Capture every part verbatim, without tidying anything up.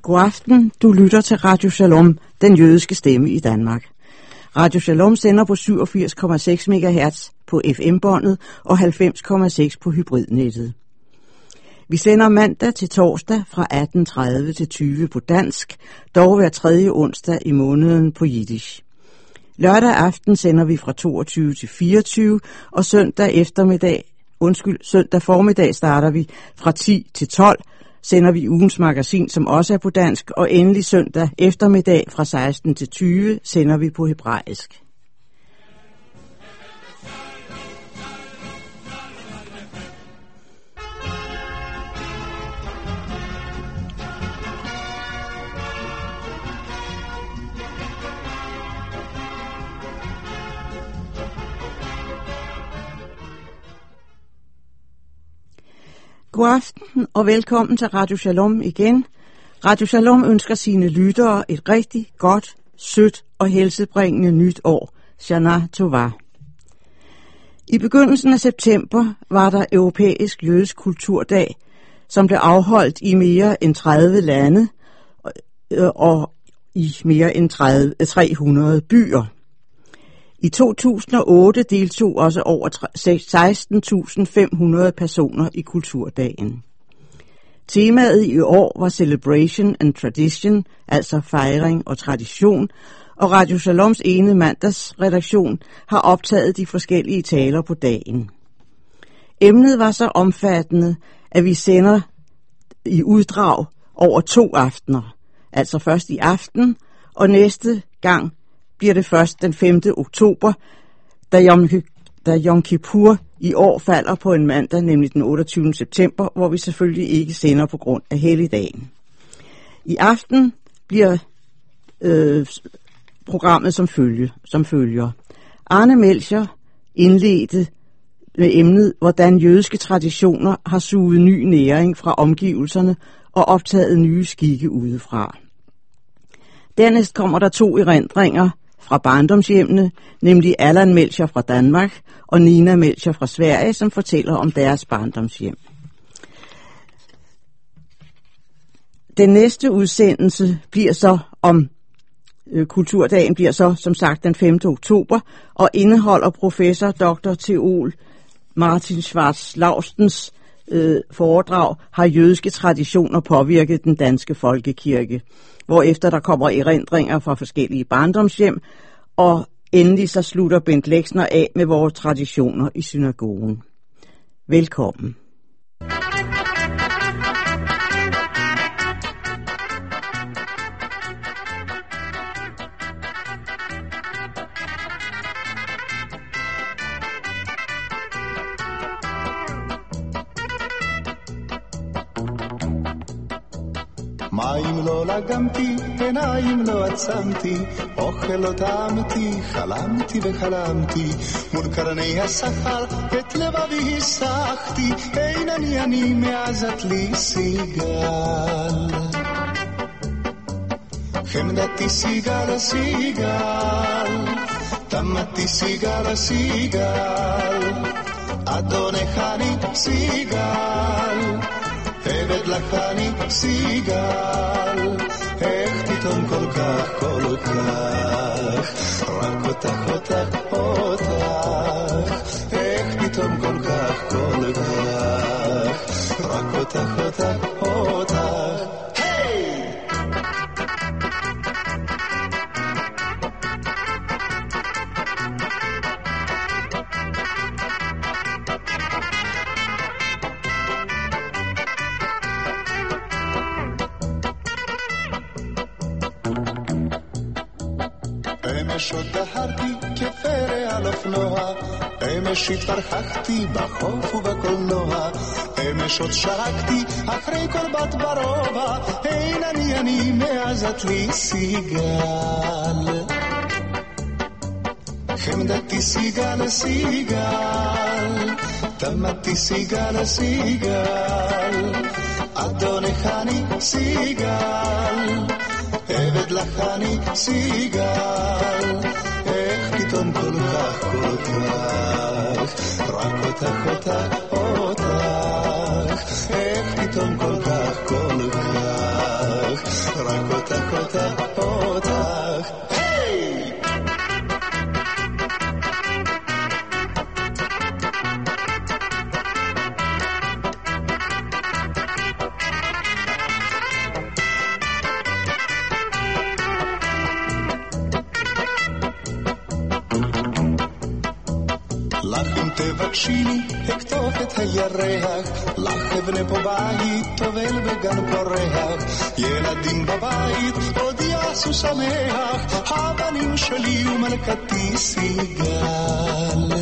God aften, du lytter til Radio Shalom, den jødiske stemme i Danmark. Radio Shalom sender på syvogfirs komma seks megahertz på F M-båndet og halvfems komma seks på hybridnettet. Vi sender mandag til torsdag fra atten tredive til tyve på dansk, dog hver tredje onsdag i måneden på jiddisch. Lørdag aften sender vi fra toogtyve til fireogtyve, og søndag eftermiddag, undskyld, søndag formiddag starter vi fra ti til tolv, sender vi ugens magasin, som også er på dansk, og endelig søndag eftermiddag fra seksten til tyve sender vi på hebraisk. God aften og velkommen til Radio Shalom igen. Radio Shalom ønsker sine lyttere et rigtig godt, sødt og helsebringende nyt år. Shana Tova. I begyndelsen af september var der europæisk jødisk kulturdag, som blev afholdt i mere end tredive lande og i mere end tre hundrede byer. I to tusind og otte deltog også over seksten tusind fem hundrede personer i kulturdagen. Temaet i år var Celebration and Tradition, altså fejring og tradition, og Radio Shaloms ene mandagsredaktion har optaget de forskellige taler på dagen. Emnet var så omfattende, at vi sender i uddrag over to aftener, altså først i aften, og næste gang bliver det først den femte oktober, da Yom, da Yom Kippur i år falder på en mandag, nemlig den otteogtyvende september, hvor vi selvfølgelig ikke sender på grund af helligdagen. I aften bliver øh, programmet som, følge, som følger. Arne Melcher indledte med emnet, hvordan jødiske traditioner har suget ny næring fra omgivelserne og optaget nye skikke udefra. Dernæst kommer der to erindringer fra barndomshjemmene, nemlig Allan Melcher fra Danmark og Nina Melcher fra Sverige, som fortæller om deres barndomshjem. Den næste udsendelse bliver så om øh, kulturdagen bliver så som sagt den femte oktober og indeholder professor doktor Theol Martin Schwarz-Laustens øh, foredrag Har jødiske traditioner påvirket den danske folkekirke? Hvorefter der kommer erindringer fra forskellige barndomshjem, og endelig så slutter Bent Leksner af med vores traditioner i synagogen. Velkommen. מים לא לגמתי, עיניים לא עצמתי, אוכל לא טעמתי, חלמתי וחלמתי, מול קרני השחר את לבבי הסחתי, אין אני אני מעזת לי סיגל. חמדתי סיגל סיגל, תמתי סיגל סיגל, אדונך אני סיגל, עבד לך אני סיגל, איך פתאום כל כך כל כך, רק אותך אותך אותך, איך פתאום כל כך כל כך, רק אותך אותך אותך. אמש עוד דהרתי כפרא על אופנוע, אמש התפרחחתי בחוף ובקולנוע, אמש עוד שרקתי אחרי כל בת ברובע, אין אני אני מעזת לי סיגל. חמדתי סיגל סיגל, תמתי סיגל סיגל, אדונך אני סיגל, עבד לך אני סיגל, איך פתאום כל כך כל כך, רק אותך אותך אותך, איך פתאום כל כך כל כך, תבקשיני, אכתוב את הירח, לך אבנה פה בית, טובל בגן פורח, ילדים בבית, עוד יעשו שמח, הבנים שלי ומלכתי סיגל.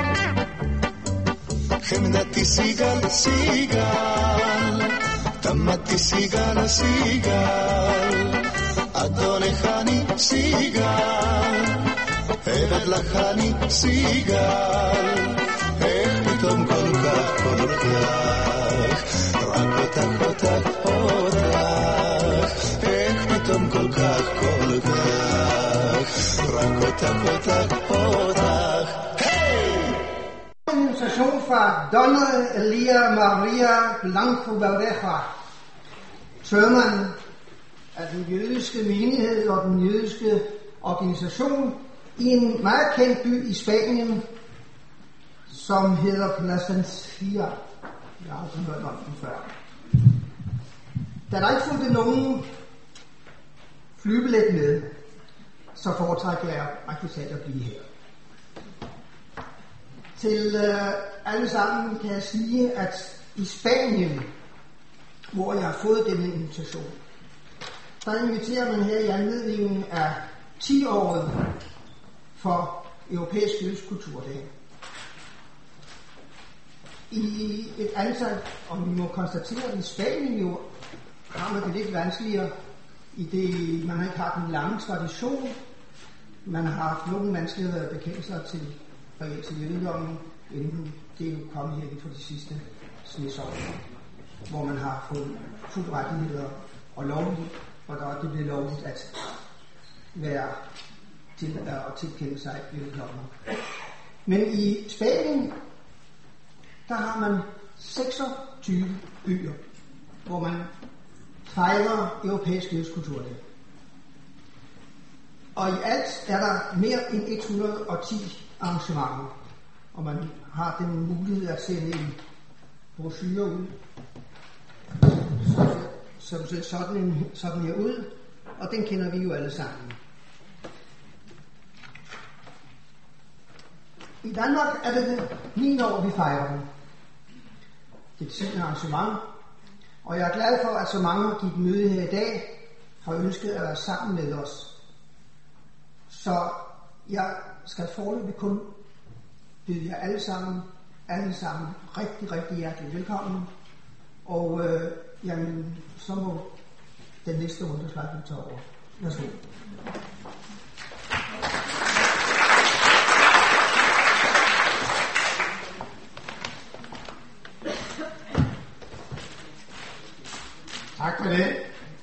חמדתי סיגל, סיגל, תמתי סיגל, סיגל, אדונך אני סיגל, עבד לך אני סיגל, איך פתאום כל כך, כל כך, רק אותך, אותך, אותך, איך פתאום כל כך, כל כך, רק אותך, אותך, אותך, hey! En station fra Donna Elia Maria Blanco Valdeja, tørmand af den jødiske menighed og den jødiske organisation i en meget kendt by i Spanien, som hedder Plasencia. Jeg har aldrig hørt om den før. Da der ikke fulgte nogen flybillet med, så foretrækker jeg rigtig selv at blive her. Til øh, alle sammen kan jeg sige, at i Spanien, hvor jeg har fået denne invitation, der inviterer man her i anledningen af ti-året for europæisk jødisk kulturdag. I et antal, og vi må konstatere, at i Spanien jo har man det lidt vanskeligere, i det man ikke har den lange tradition. Man har haft nogle vanskeligheder at bekende sig til til jødedommen, inden det er jo kommet her for de sidste snesår, hvor man har fået fuldt rettigheder og lovligt, og der det bliver lovligt at være til at tilkende sig jødedommen. Men i Spanien, der har man seksogtyve byer, hvor man fejrer europæisk jødisk kulturdag. Og i alt er der mere end et hundrede og ti arrangementer, og man har den mulighed at sende en brochure ud, som ser sådan, sådan her ud, og den kender vi jo alle sammen. I Danmark er det det niende år, vi fejrer den. Det er et tiende arrangement, og jeg er glad for, at så mange har givet møde her i dag, har ønsket at være sammen med os. Så jeg skal foreløbig kun byde jer alle sammen, alle sammen rigtig, rigtig hjertelig velkommen. Og øh, jamen, så må den næste runde slagte tage over. Værsgo. Tak for det.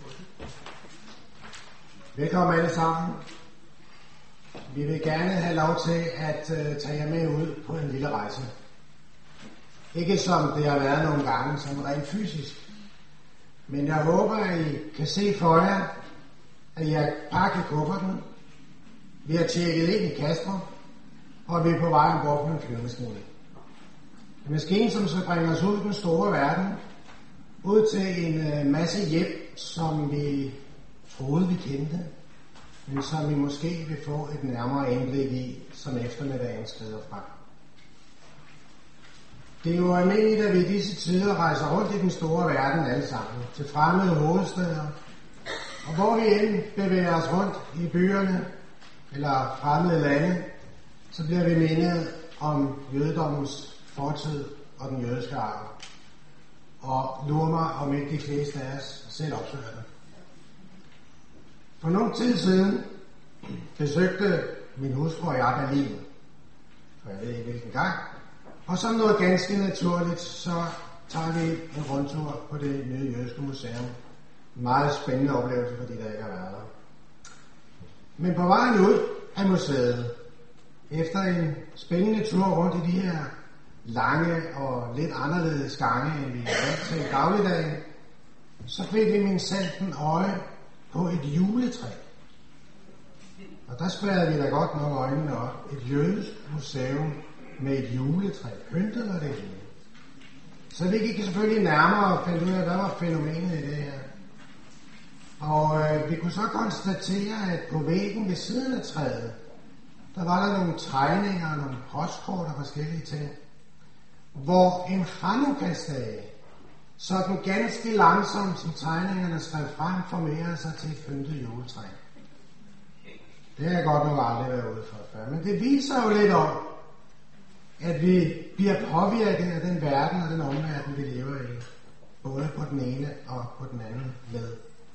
Velkommen alle sammen. Vi vil gerne have lov til at uh, tage jer med ud på en lille rejse. Ikke som det har været nogle gange, som rent fysisk. Men jeg håber, at I kan se for jer, at jeg pakker kufferten. Vi har tjekket ind i Kasper, og vi er på vej ombord på en flyvemaskine. En maskine, som skal bringe os ud i den store verden, ud til en uh, masse hjem, som vi troede, vi kendte, men som vi måske vil få et nærmere indblik i, som eftermiddagen skrider frem. Det er jo almindeligt, at vi i disse tider rejser rundt i den store verden alle sammen, til fremmede hovedsteder, og hvor vi end bevæger os rundt i byerne eller fremmede lande, så bliver vi mindet om jødedommens fortid og den jødiske arv. Og lurer mig, om ikke de fleste af os selv opsøger det. For nogle tid siden besøgte min hustru og jeg Berlin, for jeg ved ikke hvilken gang, og som noget ganske naturligt, så tager vi en rundtur på det nye jødiske museum. En meget spændende oplevelse for de, der ikke har været der. Men på vejen ud af museet, efter en spændende tur rundt i de her lange og lidt anderledes gange, end vi er vant til i dagligdagen, så fik vi min salten øje på et juletræ. Og der spærrede vi da godt nok øjnene op. Et jødisk museum med et juletræ. Pyntet var det hele. Så vi gik selvfølgelig nærmere og fandt ud af, hvad var fænomenet i det her. Og øh, vi kunne så konstatere, at på væggen ved siden af træet, der var der nogle tegninger og nogle postkort og forskellige ting. hvor en Hanukkah-stage, sådan ganske langsomt som tegningerne skrev frem, formerer sig til et pyntet juletræ. Det har jeg godt nok aldrig været ude for før, men det viser jo lidt om, at vi bliver påvirket af den verden og den omverden, vi lever i. Både på den ene og på den anden led.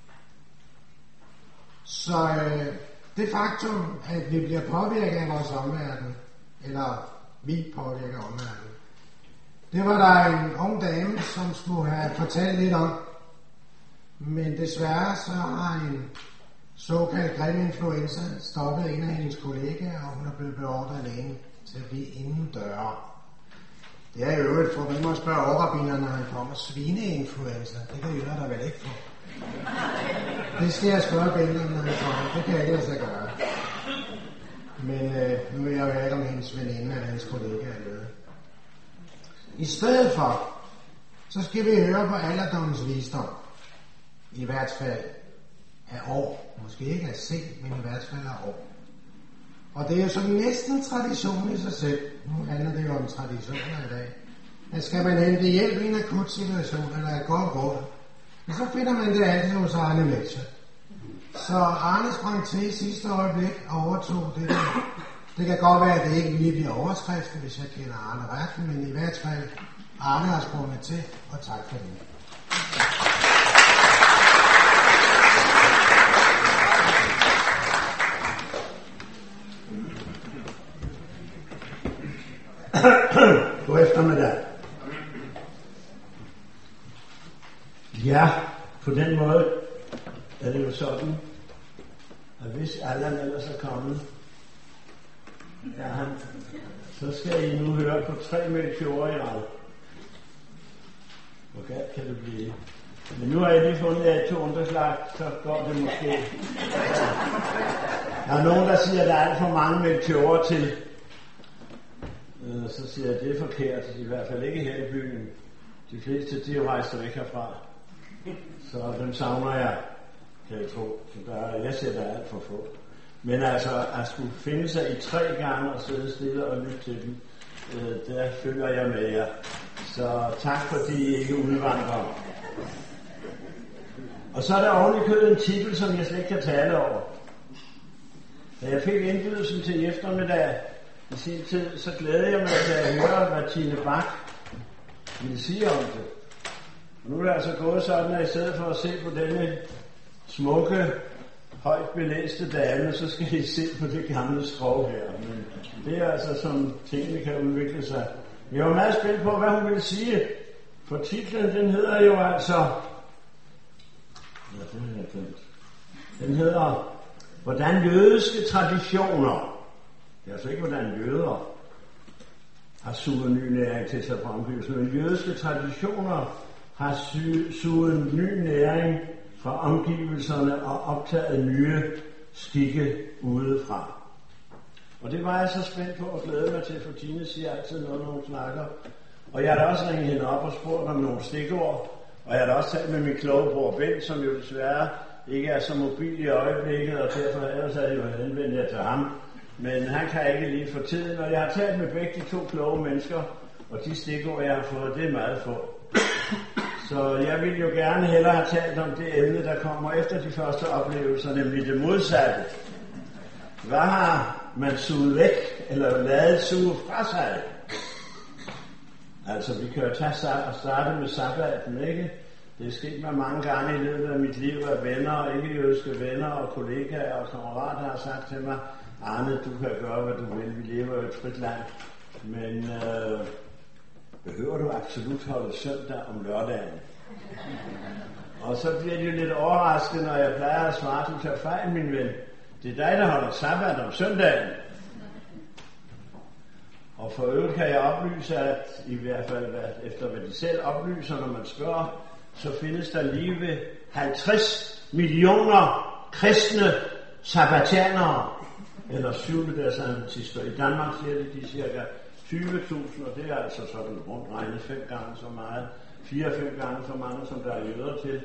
Så øh, det faktum, at vi bliver påvirket af vores omverden, eller vi påvirker omverden, det var der en ung dame, som skulle have fortalt lidt om. Men desværre så har en såkaldt grim influenza stoppet en af hendes kollegaer, og hun er blevet beordret alene til at blive inden døre. Det er i øvrigt, for vi må spørge overrabbinerne, når han kommer, svineinfluenza. Det kan jøder der vel ikke få. Det skal jeg spørge bælterne, når han kommer. Det kan jeg ikke lade sig gøre. Men øh, nu vil jeg jo ikke om hendes veninde eller hendes kollega er jøde. I stedet for, så skal vi høre på alderdommens visdom. I hvert fald af år. Måske ikke af sind, men i hvert fald af år. Og det er jo sådan næsten tradition i sig selv. Nu handler det jo om traditioner i dag. At skal man hente hjælp i en akut situation, eller et godt råd, så finder man det altid hos Arne Melcher. Så Arne sprang til i sidste øjeblik og overtog det der. Det kan godt være, at det ikke lige bliver overskriften, hvis jeg kender Arne ret, men i hvert fald Arne har sprunget til, og tak for det. God eftermiddag. Ja, på den måde er det jo sådan, at hvis Allan ellers er kommet, ja, han, så skal I nu høre på tre melkiorer i rad. Hvor galt kan det blive? Men nu har jeg lige fundet af to underslag, så går det måske. Der er nogen, der siger, at der er alt for mange melkiorer til. Så siger jeg, at det er forkert, i hvert fald ikke her i byen. De fleste, de er jo rejst væk herfra. Så dem savner jeg, kan jeg tro. Så der er, jeg siger, der er alt for få. Men altså, at skulle finde sig i tre gange og sidde stille og lytte til dem, øh, der følger jeg med jer. Så tak, fordi I ikke udvandrer. Og så er der ovenikøbet en titel, som jeg slet ikke kan tale over. Da jeg fik indbydelsen til i eftermiddag, i sin tid, så glæder jeg mig til at høre, hvad Tine Bach ville sige om det. Og nu er det altså gået sådan, at i stedet for at se på denne smukke, højt belæste dame, så skal I se på det gamle skrog her. Men det er altså som tingene kan udvikle sig. Jeg var meget spændt på, hvad hun ville sige. For titlen, den hedder jo altså... Ja, den er glemt. Den hedder, hvordan jødiske traditioner... Det er altså ikke, hvordan jøder har suget ny næring til sig fra omgivelserne, men jødiske traditioner har suget ny næring fra omgivelserne og optaget nye skikke udefra. Og det var jeg så spændt på og glæde mig til, for Tine siger altid noget, når hun snakker. Og jeg har da også ringet hende op og spurgt om nogle stikord, og jeg har da også talt med min kloge bror Bent, som jo desværre ikke er så mobil i øjeblikket, og derfor ellers havde jeg jo henvendt jer til ham. Men han kan ikke lige for tiden, og jeg har talt med begge de to kloge mennesker, og de stikord, jeg har fået, det er meget få. Så jeg ville jo gerne hellere have talt om det emne, der kommer efter de første oplevelser, nemlig det modsatte. Hvad har man suget væk, eller ladet suge fra sig? Altså, vi kan jo tage og starte med sabbaten, ikke? Det er sket mig mange gange i løbet af mit liv, at venner og ikke-jødiske venner og kollegaer og kammerater har sagt til mig, Arne, du kan gøre, hvad du vil. Vi lever i et frit land. Men øh, behøver du absolut holde søndag om lørdagen? Og så bliver det jo lidt overrasket, når jeg plejer at svare, du tager fejl, min ven. Det er dig, der holder sabbat om søndagen. Og for øvrigt kan jeg oplyse, at i hvert fald efter hvad de selv oplyser, når man spørger, så findes der lige ved halvtreds millioner kristne sabbatanere, eller syvende deres adventister. I Danmark siger det de cirka tyve tusind, og det er altså sådan rundt regnet fem gange så meget, fire-fem gange så mange, som der er jøder til.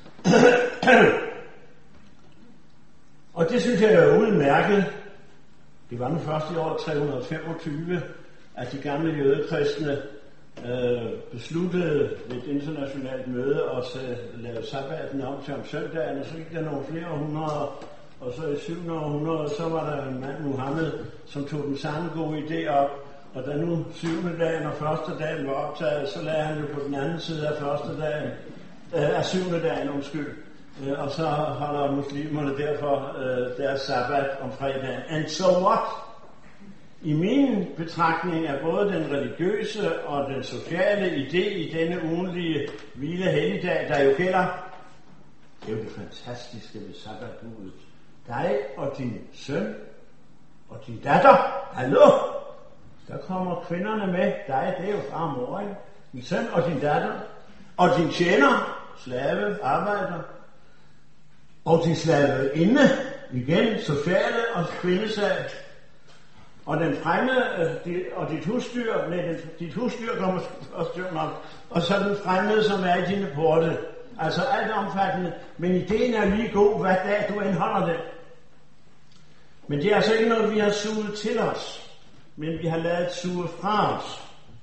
Og det synes jeg er udmærket. Det var nu først i år tre hundrede og femogtyve, at de gamle jødekristne øh, besluttede ved et internationalt møde at lave sabbaten om til om søndagen, og så gik der nogle flere århundreder, og så i syvende århundrede, så var der en mand, Muhammed, som tog den samme gode idé op, og da nu syvende dagen og første dagen var optaget, så lagde han jo på den anden side af første dagen, øh, af syvende dagen, undskyld, øh, og så holder muslimerne derfor øh, deres sabbat om fredagen. And so what? I min betragtning er både den religiøse og den sociale idé i denne ugenlige hvile helligdag, der jo gælder, det er jo det fantastiske ved sabbatbudet. Dig og din søn og din datter, hallo, der kommer kvinderne med, dig, det er jo far og mor, ikke? Din søn og din datter, og din tjener, slave, arbejder, og din slave inde, igen, sociale og kvindesag, og den fremmede, og dit husdyr, nej, dit husdyr kommer også nok, og så den fremmede, som er i dine porte. Altså alt omfattende, men ideen er lige god, hvad dag du indholder det. Men det er altså ikke noget, vi har suget til os, men vi har ladet suge fra os.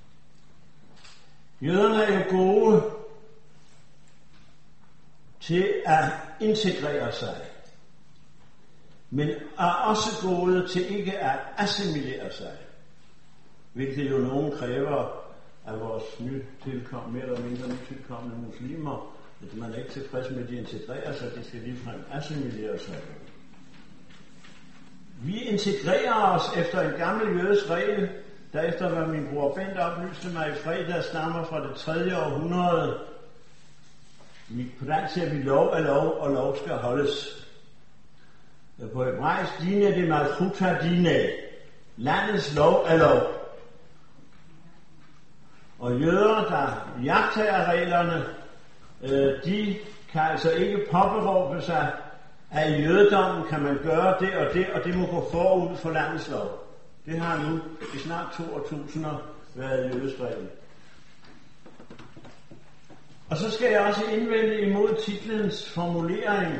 Jøderne er jo gode til at integrere sig, men er også gode til ikke at assimilere sig, hvilket jo nogen kræver af vores nytilkommende, mere eller mindre nytilkommende muslimer, at man er ikke tilfreds med, at de integrerer sig, de skal ligefrem assimilere sig. Vi integrerer os efter en gammel jødisk regel, der efter hvad min bror Bent oplyste mig i fredag, stammer fra det tredje århundrede. På dansk siger vi, lov er lov, og lov skal holdes. På hebraisk, dine det malchuta dine. Landets lov er lov. Og jøder, der jagttager reglerne, de kan altså ikke påberåbe sig, at i jødedommen kan man gøre det og det, og det må gå forud for landets lov. Det har nu i snart to årtusinder været jødisk regel. Og så skal jeg også indvende imod titlens formulering.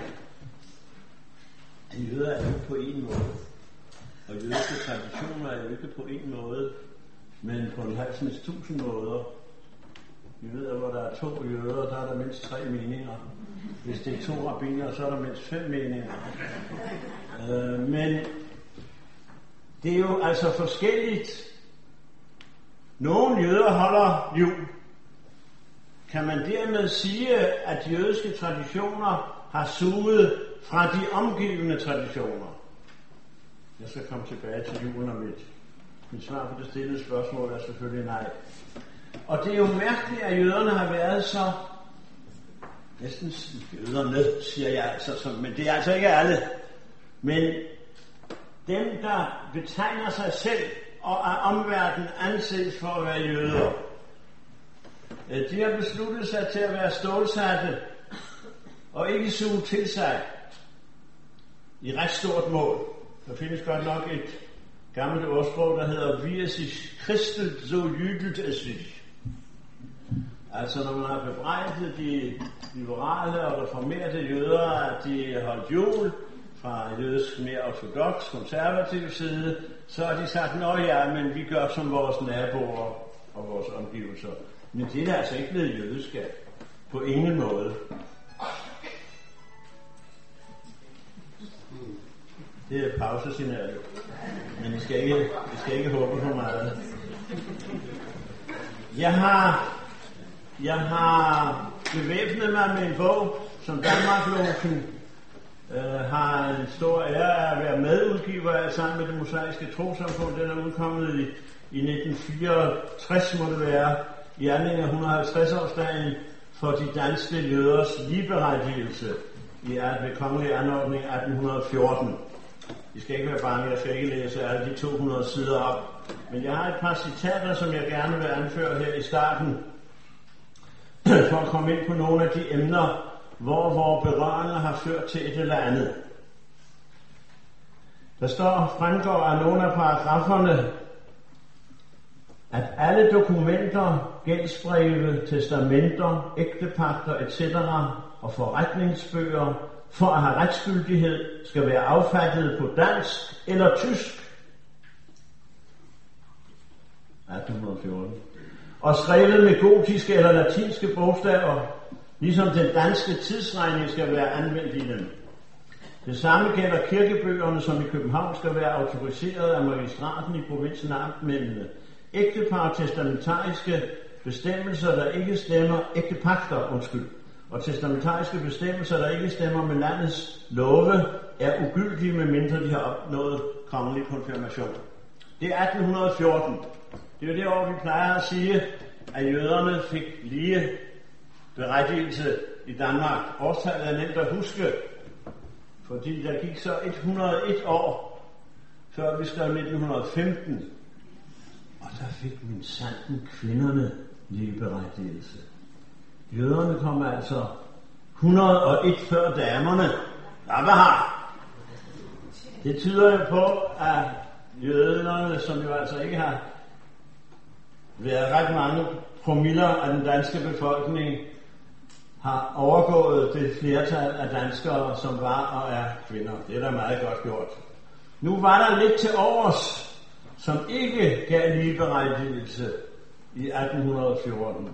Jøder er jo ikke på en måde, og jødiske traditioner er jo ikke på en måde, men på en halvsnes tusind måder. Vi ved, at hvor der er to jøder, der er der mindst tre meninger. Hvis det er to rabbiner, så er der mindst fem meninger. Øh, men det er jo altså forskelligt. Nogle jøder holder jul. Kan man dermed sige, at jødiske traditioner har suget fra de omgivende traditioner? Jeg skal komme tilbage til julen om lidt. Mit svar på det stillede spørgsmål er selvfølgelig nej. Og det er jo mærkeligt, at jøderne har været så, næsten jøderne, siger jeg altså, men det er altså ikke alle. Men dem, der betegner sig selv og af omverdenen anses for at være jøder, de har besluttet sig til at være stålsatte og ikke suge til sig i ret stort mål. Der findes godt nok et gammelt ordsprog, der hedder wie es sich christet, so jüdelt es sich. Altså når man har bebrejdet de liberale og reformerte jøder, at de holdt jul fra jødisk mere ortodox, konservativ side, så har de sagt, nå ja, men vi gør som vores naboer og vores omgivelser. Men det er altså ikke blevet jødeskab. På ingen måde. Det er pausesignalet. Men I skal ikke, I skal ikke håbe for meget. Jeg har, jeg har bevæbnet mig med en bog, som Danmarkslogen øh, har en stor ære af at være medudgiver af sammen med det mosaiske trosamfund. Den er udkommet i, i nitten fireogtres, må det være, i anledning af et hundrede og halvtreds årsdagen for de danske jøders ligeberettigelse i ved kongelig anordning atten fjorten. I skal ikke være bange, jeg skal ikke læse alle de to hundrede sider op. Men jeg har et par citater, som jeg gerne vil anføre her i starten, for at komme ind på nogle af de emner, hvor vores berøringer har ført til et eller andet. Der står, fremgår af nogle af paragraferne, at alle dokumenter, gældsbreve, testamenter, ægtepagter et cetera og forretningsbøger for at have retsgyldighed skal være affattet på dansk eller tysk. atten fjorten. og skrevet med gotiske eller latinske bogstaver, ligesom den danske tidsregning skal være anvendt i dem. Det samme gælder kirkebøgerne, som i København skal være autoriseret af magistraten i provinsen amtmændene. Ægtepar testamentariske bestemmelser, der ikke stemmer, ægtepagter, undskyld, og testamentariske bestemmelser, der ikke stemmer med landets love, er ugyldige, medmindre de har opnået kongelig konfirmation. Det er atten fjorten. Det er det år, vi plejer at sige, at jøderne fik lige berettigelse i Danmark. Årstallet er nemt at huske, fordi der gik så et hundrede og et år, før vi skrev nitten femten. Og der fik min sanden kvinderne lige berettigelse. Jøderne kom altså et hundrede og et før damerne. Der var her. Det tyder jo på, at jøderne, som jo altså ikke har været ret mange promiller af den danske befolkning, har overgået det flertal af danskere, som var og er kvinder. Det er da meget godt gjort. Nu var der lidt til overs, som ikke gav ligeberettigelse i atten fjorten.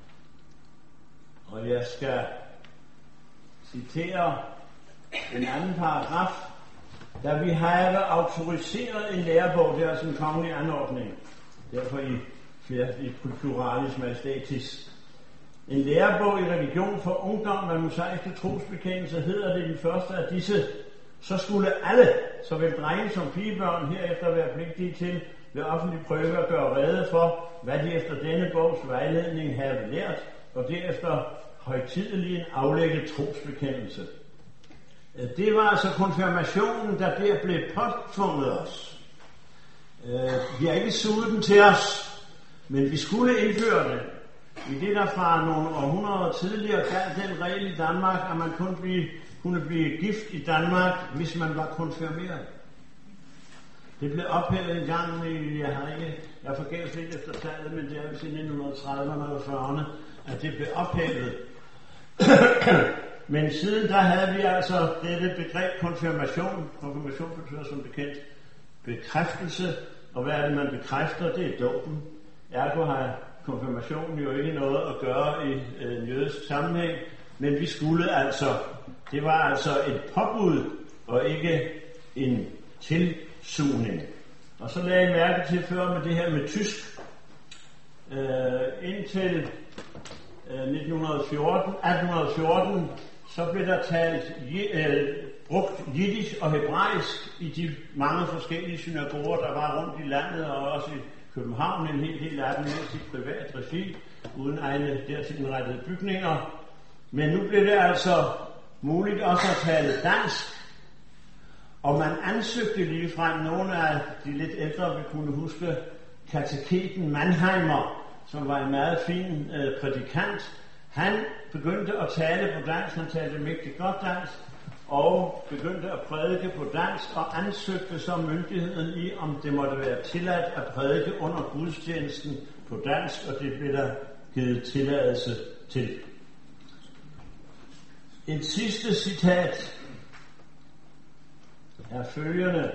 Og jeg skal citere en anden paragraf. Da vi have autoriseret en lærebog, det er altså en kongelig anordning, derfor i, i Culturalis Majestatis. En lærebog i religion for ungdom med mosaiske trosbekendelse hedder det i den første af disse. Så skulle alle, såvel drenge som pigebørn, herefter være pligtige til ved offentlig prøve at gøre rede for, hvad de efter denne bogs vejledning havde lært, og derefter højtideligt aflægge trosbekendelse. Det var altså konfirmationen, der der blev påtvunget os. Vi har ikke suget den til os, men vi skulle indføre den. I det der fra nogle århundreder tidligere galt den regel i Danmark, at man kun blive, kunne blive gift i Danmark, hvis man var konfirmeret. Det blev ophævet en gang i, jeg har ikke, jeg har forgæves lidt efter tallet, men det er vist i nitten trediverne og fyrrerne, at det blev ophævet. Men siden der havde vi altså dette begreb konfirmation. Konfirmation betyder som bekendt bekræftelse, og hvad er det, man bekræfter? Det er dåben. Ergo har konfirmationen jo ikke noget at gøre i en jødisk sammenhæng, men vi skulle altså, det var altså et påbud, og ikke en tilsugning. Og så lagde jeg mærke til før med det her med tysk. Øh, indtil øh, nitten fjorten, atten fjorten, så blev der talt, øh, brugt jiddisch og hebraisk i de mange forskellige synagoger, der var rundt i landet, og også i København, en hel del af dem i privat regi, uden egne dertil indrettede bygninger. Men nu blev det altså muligt også at tale dansk, og man ansøgte ligefrem nogle af de lidt ældre, vi kunne huske, kateketen Mannheimer, som var en meget fin øh, prædikant. Han begyndte at tale på dansk, han talte mægtigt godt dansk, og begyndte at prædike på dansk, og ansøgte så myndigheden i, om det måtte være tilladt at prædike under gudstjenesten på dansk, og det blev der givet tilladelse til. Et sidste citat er følgende.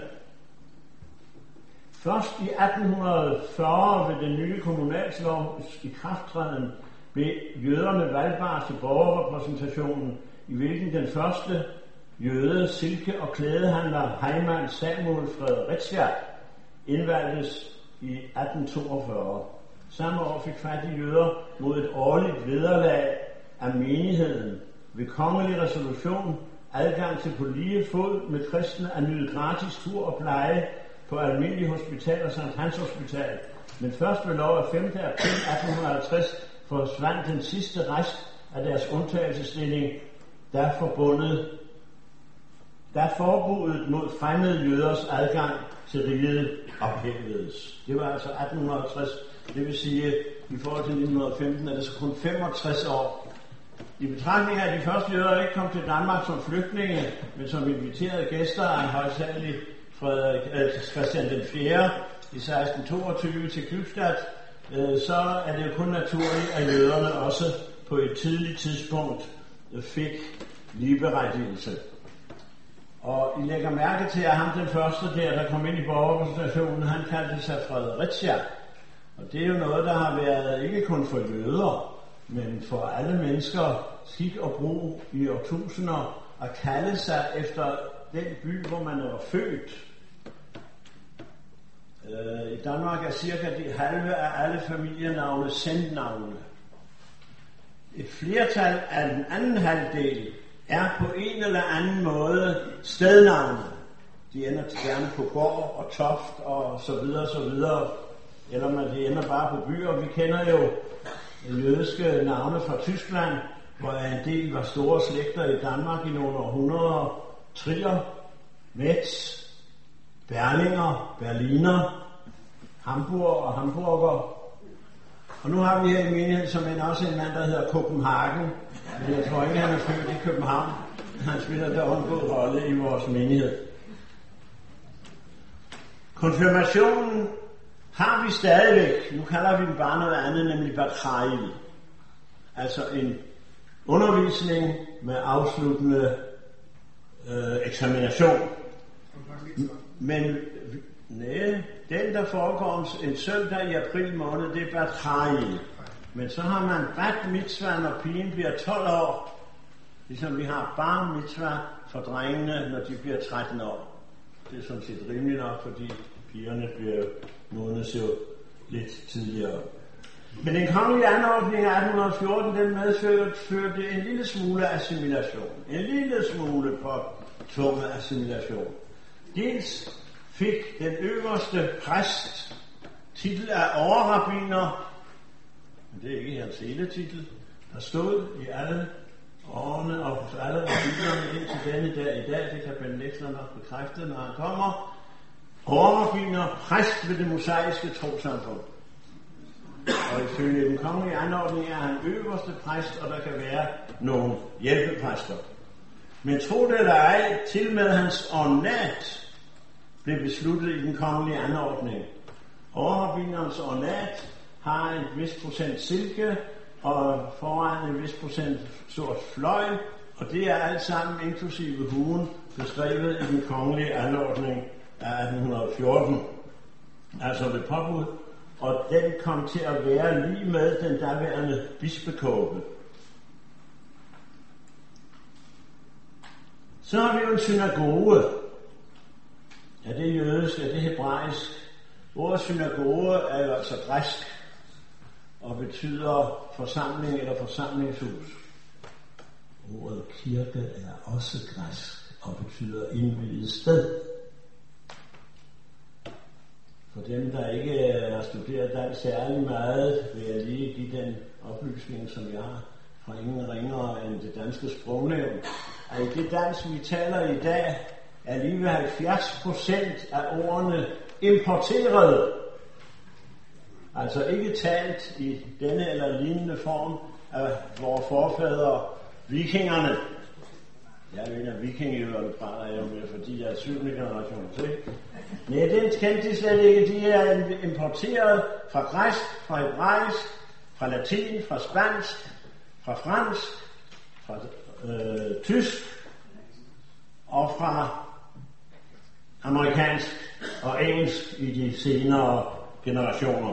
Først i atten fyrre ved den nye kommunalslov i krafttræden blev jøderne valgbare til borgerrepræsentationen, i hvilken den første jøde, silke- og klædehandler Heimann Samuel Fredericia indvalgtes i atten toogfyrre. Samme år fik fattige jøder mod et årligt vederlag af menigheden ved kongelig resolution adgang til på lige fod med kristne at nyde gratis tur og pleje på almindelige hospitaler samt Hans Hospital. Men først ved lov af femte april atten halvtreds forsvandt den sidste rest af deres undtagelsesstilling, der forbundet der forbuddet mod fremmede jøders adgang til riget ophævedes. Det var altså atten halvtreds, det vil sige, i forhold til nitten femten er det så kun femogtres år. I betragtning af, at de første jøder ikke kom til Danmark som flygtninge, men som inviterede gæster af højsærlig Frederik, øh, Christian den fjerde i seksten toogtyve til Klybstad, øh, så er det jo kun naturligt, at jøderne også på et tidligt tidspunkt øh, fik ligeberettigelse. Og I lægger mærke til, at ham den første der, der kom ind i borgerrepræsentationen, han kaldte sig Fredericia. Og det er jo noget, der har været ikke kun for jøder, men for alle mennesker skik og brug i årtusinder at kalde sig efter den by, hvor man er født. Øh, I Danmark er cirka de halve af alle familienavne sendnavne. Et flertal af den anden halvdel er på en eller anden måde stednavne. De ender gerne på gård og toft og så videre, så videre. Eller man de ender bare på byer. Vi kender jo jødiske navne fra Tyskland, hvor en del var store slægter i Danmark i nogle århundreder. Trier, Metz, Berlinger, Berliner, Hamburg og Hamburger. Og nu har vi her i menigheden som en også en mand, der hedder Copenhagen. Men jeg tror ikke, han er født i København. Han spiller der en god rolle i vores menighed. Konfirmationen har vi stadigvæk. Nu kalder vi den bare noget andet, nemlig Batrail. Altså en undervisning med afsluttende øh, eksamination. Men nej, den der foregår en søndag i april måned, det er Batrail. Men så har man bat mitzvah, når pigen bliver tolv år. Ligesom vi har bar mitzvah for drengene, når de bliver tretten år. Det er sådan set rimeligt nok, fordi pigerne bliver modnes jo lidt tidligere. Men den kongelige anordning af atten fjorten, den medførte en lille smule assimilation. En lille smule for tvunget assimilation. Dels fik den øverste præst titel af overrabbiner. Det er ikke hans hele titel. Der stod i alle årene og hos alle rabbinerne indtil denne der i dag. Det kan Ben Lexler nok bekræfte, når han kommer. Overrabbiner, præst ved det mosaiske trossamfund. Og ifølge den kongelige anordning er han øverste præst, og der kan være nogle hjælpepræster. Men tro det eller ej, til med hans ornat blev besluttet i den kongelige anordning. Overrabbinerens ornat har en vis procent silke, og foran en vis procent sort fløj, og det er alt sammen inklusive huen beskrevet i den kongelige anordning af atten fjorten. Altså ved påbud, og den kom til at være lige med den daværende bispekåbe. Så har vi jo en synagoge. Er det jødisk, er det hebraisk? Ordet synagoge er jo altså græsk og betyder forsamling eller forsamlingshus. Ordet kirke er også græsk og betyder indviet sted. For dem, der ikke har studeret dansk særlig meget, vil jeg lige give den oplysning, som jeg har fra ingen ringere end det danske sprognævn. At i det dansk, vi taler i dag, er lige ved halvfjerds procent af ordene importerede. Altså ikke talt i denne eller lignende form af vores forfædre, vikingerne. Jeg mener, vikingeøerne prater jeg jo med, fordi jeg er syvende generation til. Nej, det kendte de slet ikke. De er importeret fra græsk, fra hebraisk, fra latin, fra spansk, fra fransk, fra øh, tysk og fra amerikansk og engelsk i de senere generationer.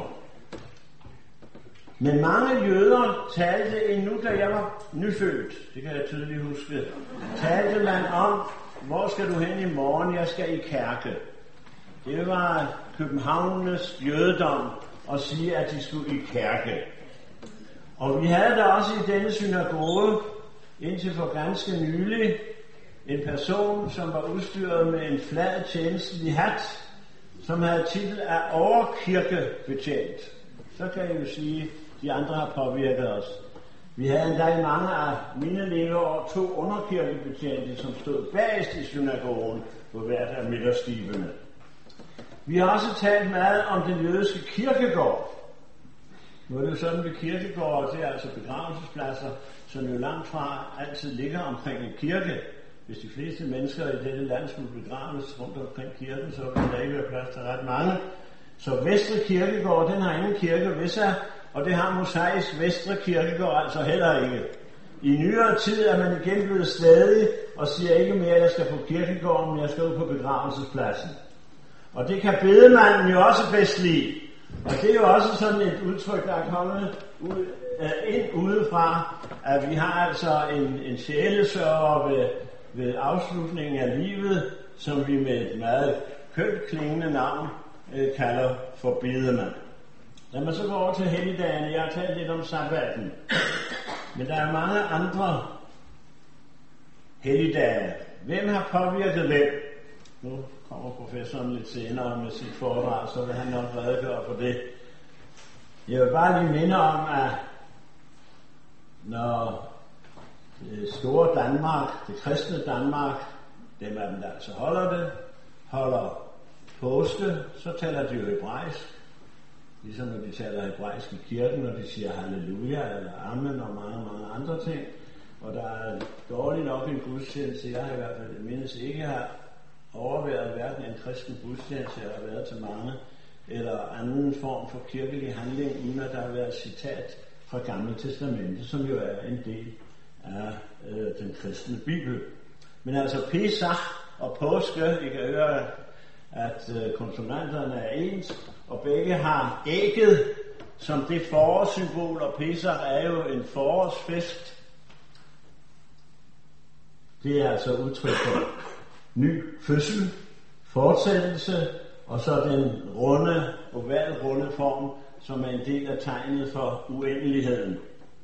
Men mange jøder talte endnu, da jeg var nyfødt, det kan jeg tydeligt huske, talte man om, hvor skal du hen i morgen, jeg skal i kirke. Det var københavnernes jødedom at sige, at de skulle i kirke. Og vi havde da også i denne synagoge, indtil for ganske nylig, en person, som var udstyret med en flad tjenestelig hat, som havde titel af overkirkebetjent. Så kan jeg jo sige, de andre har påvirket os. Vi havde endda i mange af mine leveår to underkirkebetjente, som stod bagest i synagogen på hvert af midterskibene. Vi har også talt meget om den jødiske kirkegård. Nu er det jo sådan ved kirkegård, det er altså begravelsespladser, som jo langt fra altid ligger omkring en kirke. Hvis de fleste mennesker i dette land skulle begraves rundt omkring kirken, så ville der ikke være plads til ret mange. Så Vestre Kirkegård, den har ingen kirke ved sig, og det har Mosaisk Vestre Kirkegård altså heller ikke. I nyere tid er man igen blevet stadig og siger ikke mere, at jeg skal på kirkegården, men jeg skal ud på begravelsespladsen. Og det kan bedemanden jo også bedst lide. Og det er jo også sådan et udtryk, der er kommet ud, uh, ind udefra, at vi har altså en, en sjælesørger ved, ved afslutningen af livet, som vi med et meget kønt klingende navn uh, kalder for bedemand. Lad mig så gå over til helligdagene. Jeg har talt lidt om sabbaten. Men der er mange andre helligdage. Hvem har påvirket hvem? Nu kommer professoren lidt senere med sit foredrag, så vil han nok redegøre for det. Jeg vil bare lige minde om, at når det store Danmark, det kristne Danmark, dem af dem, der altså holder det, holder påske, så taler de jo hebraisk. Ligesom når de taler hebraisk i kirken, når de siger halleluja eller amen og mange, mange andre ting. Og der er dårligt nok en gudstjeneste, jeg har i hvert fald mindes ikke har overværet hverken en kristen gudstjeneste, jeg har været til mange, eller anden form for kirkelig handling, uden at der har været citat fra Gamle Testamente, som jo er en del af øh, den kristne bibel. Men altså Pesach og påske, I kan høre, at øh, konsonanterne er ens, og begge har ægget som det forårssymbol, og Pesach er jo en forårsfest. Det er altså udtryk for ny fødsel, fortsættelse, og så den runde, oval runde form, som er en del af tegnet for uendeligheden.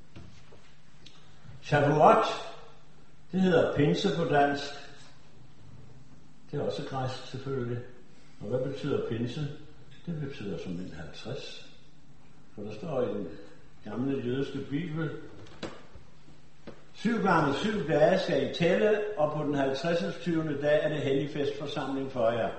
Shavuot, det hedder pinse på dansk. Det er også græsk selvfølgelig. Og hvad betyder pinse? Det betyder som en halvtreds. For der står i den gamle jødiske bibel, syv gange syv dage skal I tælle, og på den halvtredsende tyvende dag er det hellig festforsamling for jer.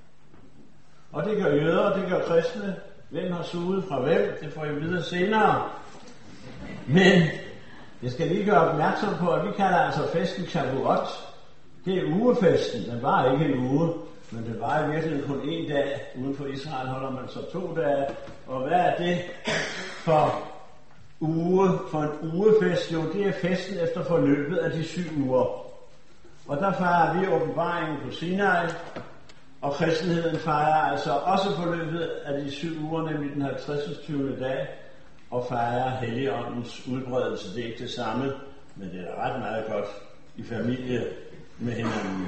Og det gør jøder, og det gør kristne. Hvem har suget fra hvem? Det får I videre senere. Men jeg skal lige gøre opmærksom på, at vi kalder altså festen Shavuot. Det er ugefesten. Den var ikke en uge, men det var i virkeligheden kun en dag. Uden for Israel holder man så to dage. Og hvad er det for uge, for en ugefest? Jo, det er festen efter forløbet af de syv uger. Og der fejrer vi åbenbaringen på Sinai, og kristenheden fejrer altså også forløbet af de syv uger, nemlig den halvtredsende tyvende dag, og fejrer Helligåndens udbredelse. Det er ikke det samme, men det er ret meget godt i familie med hinanden.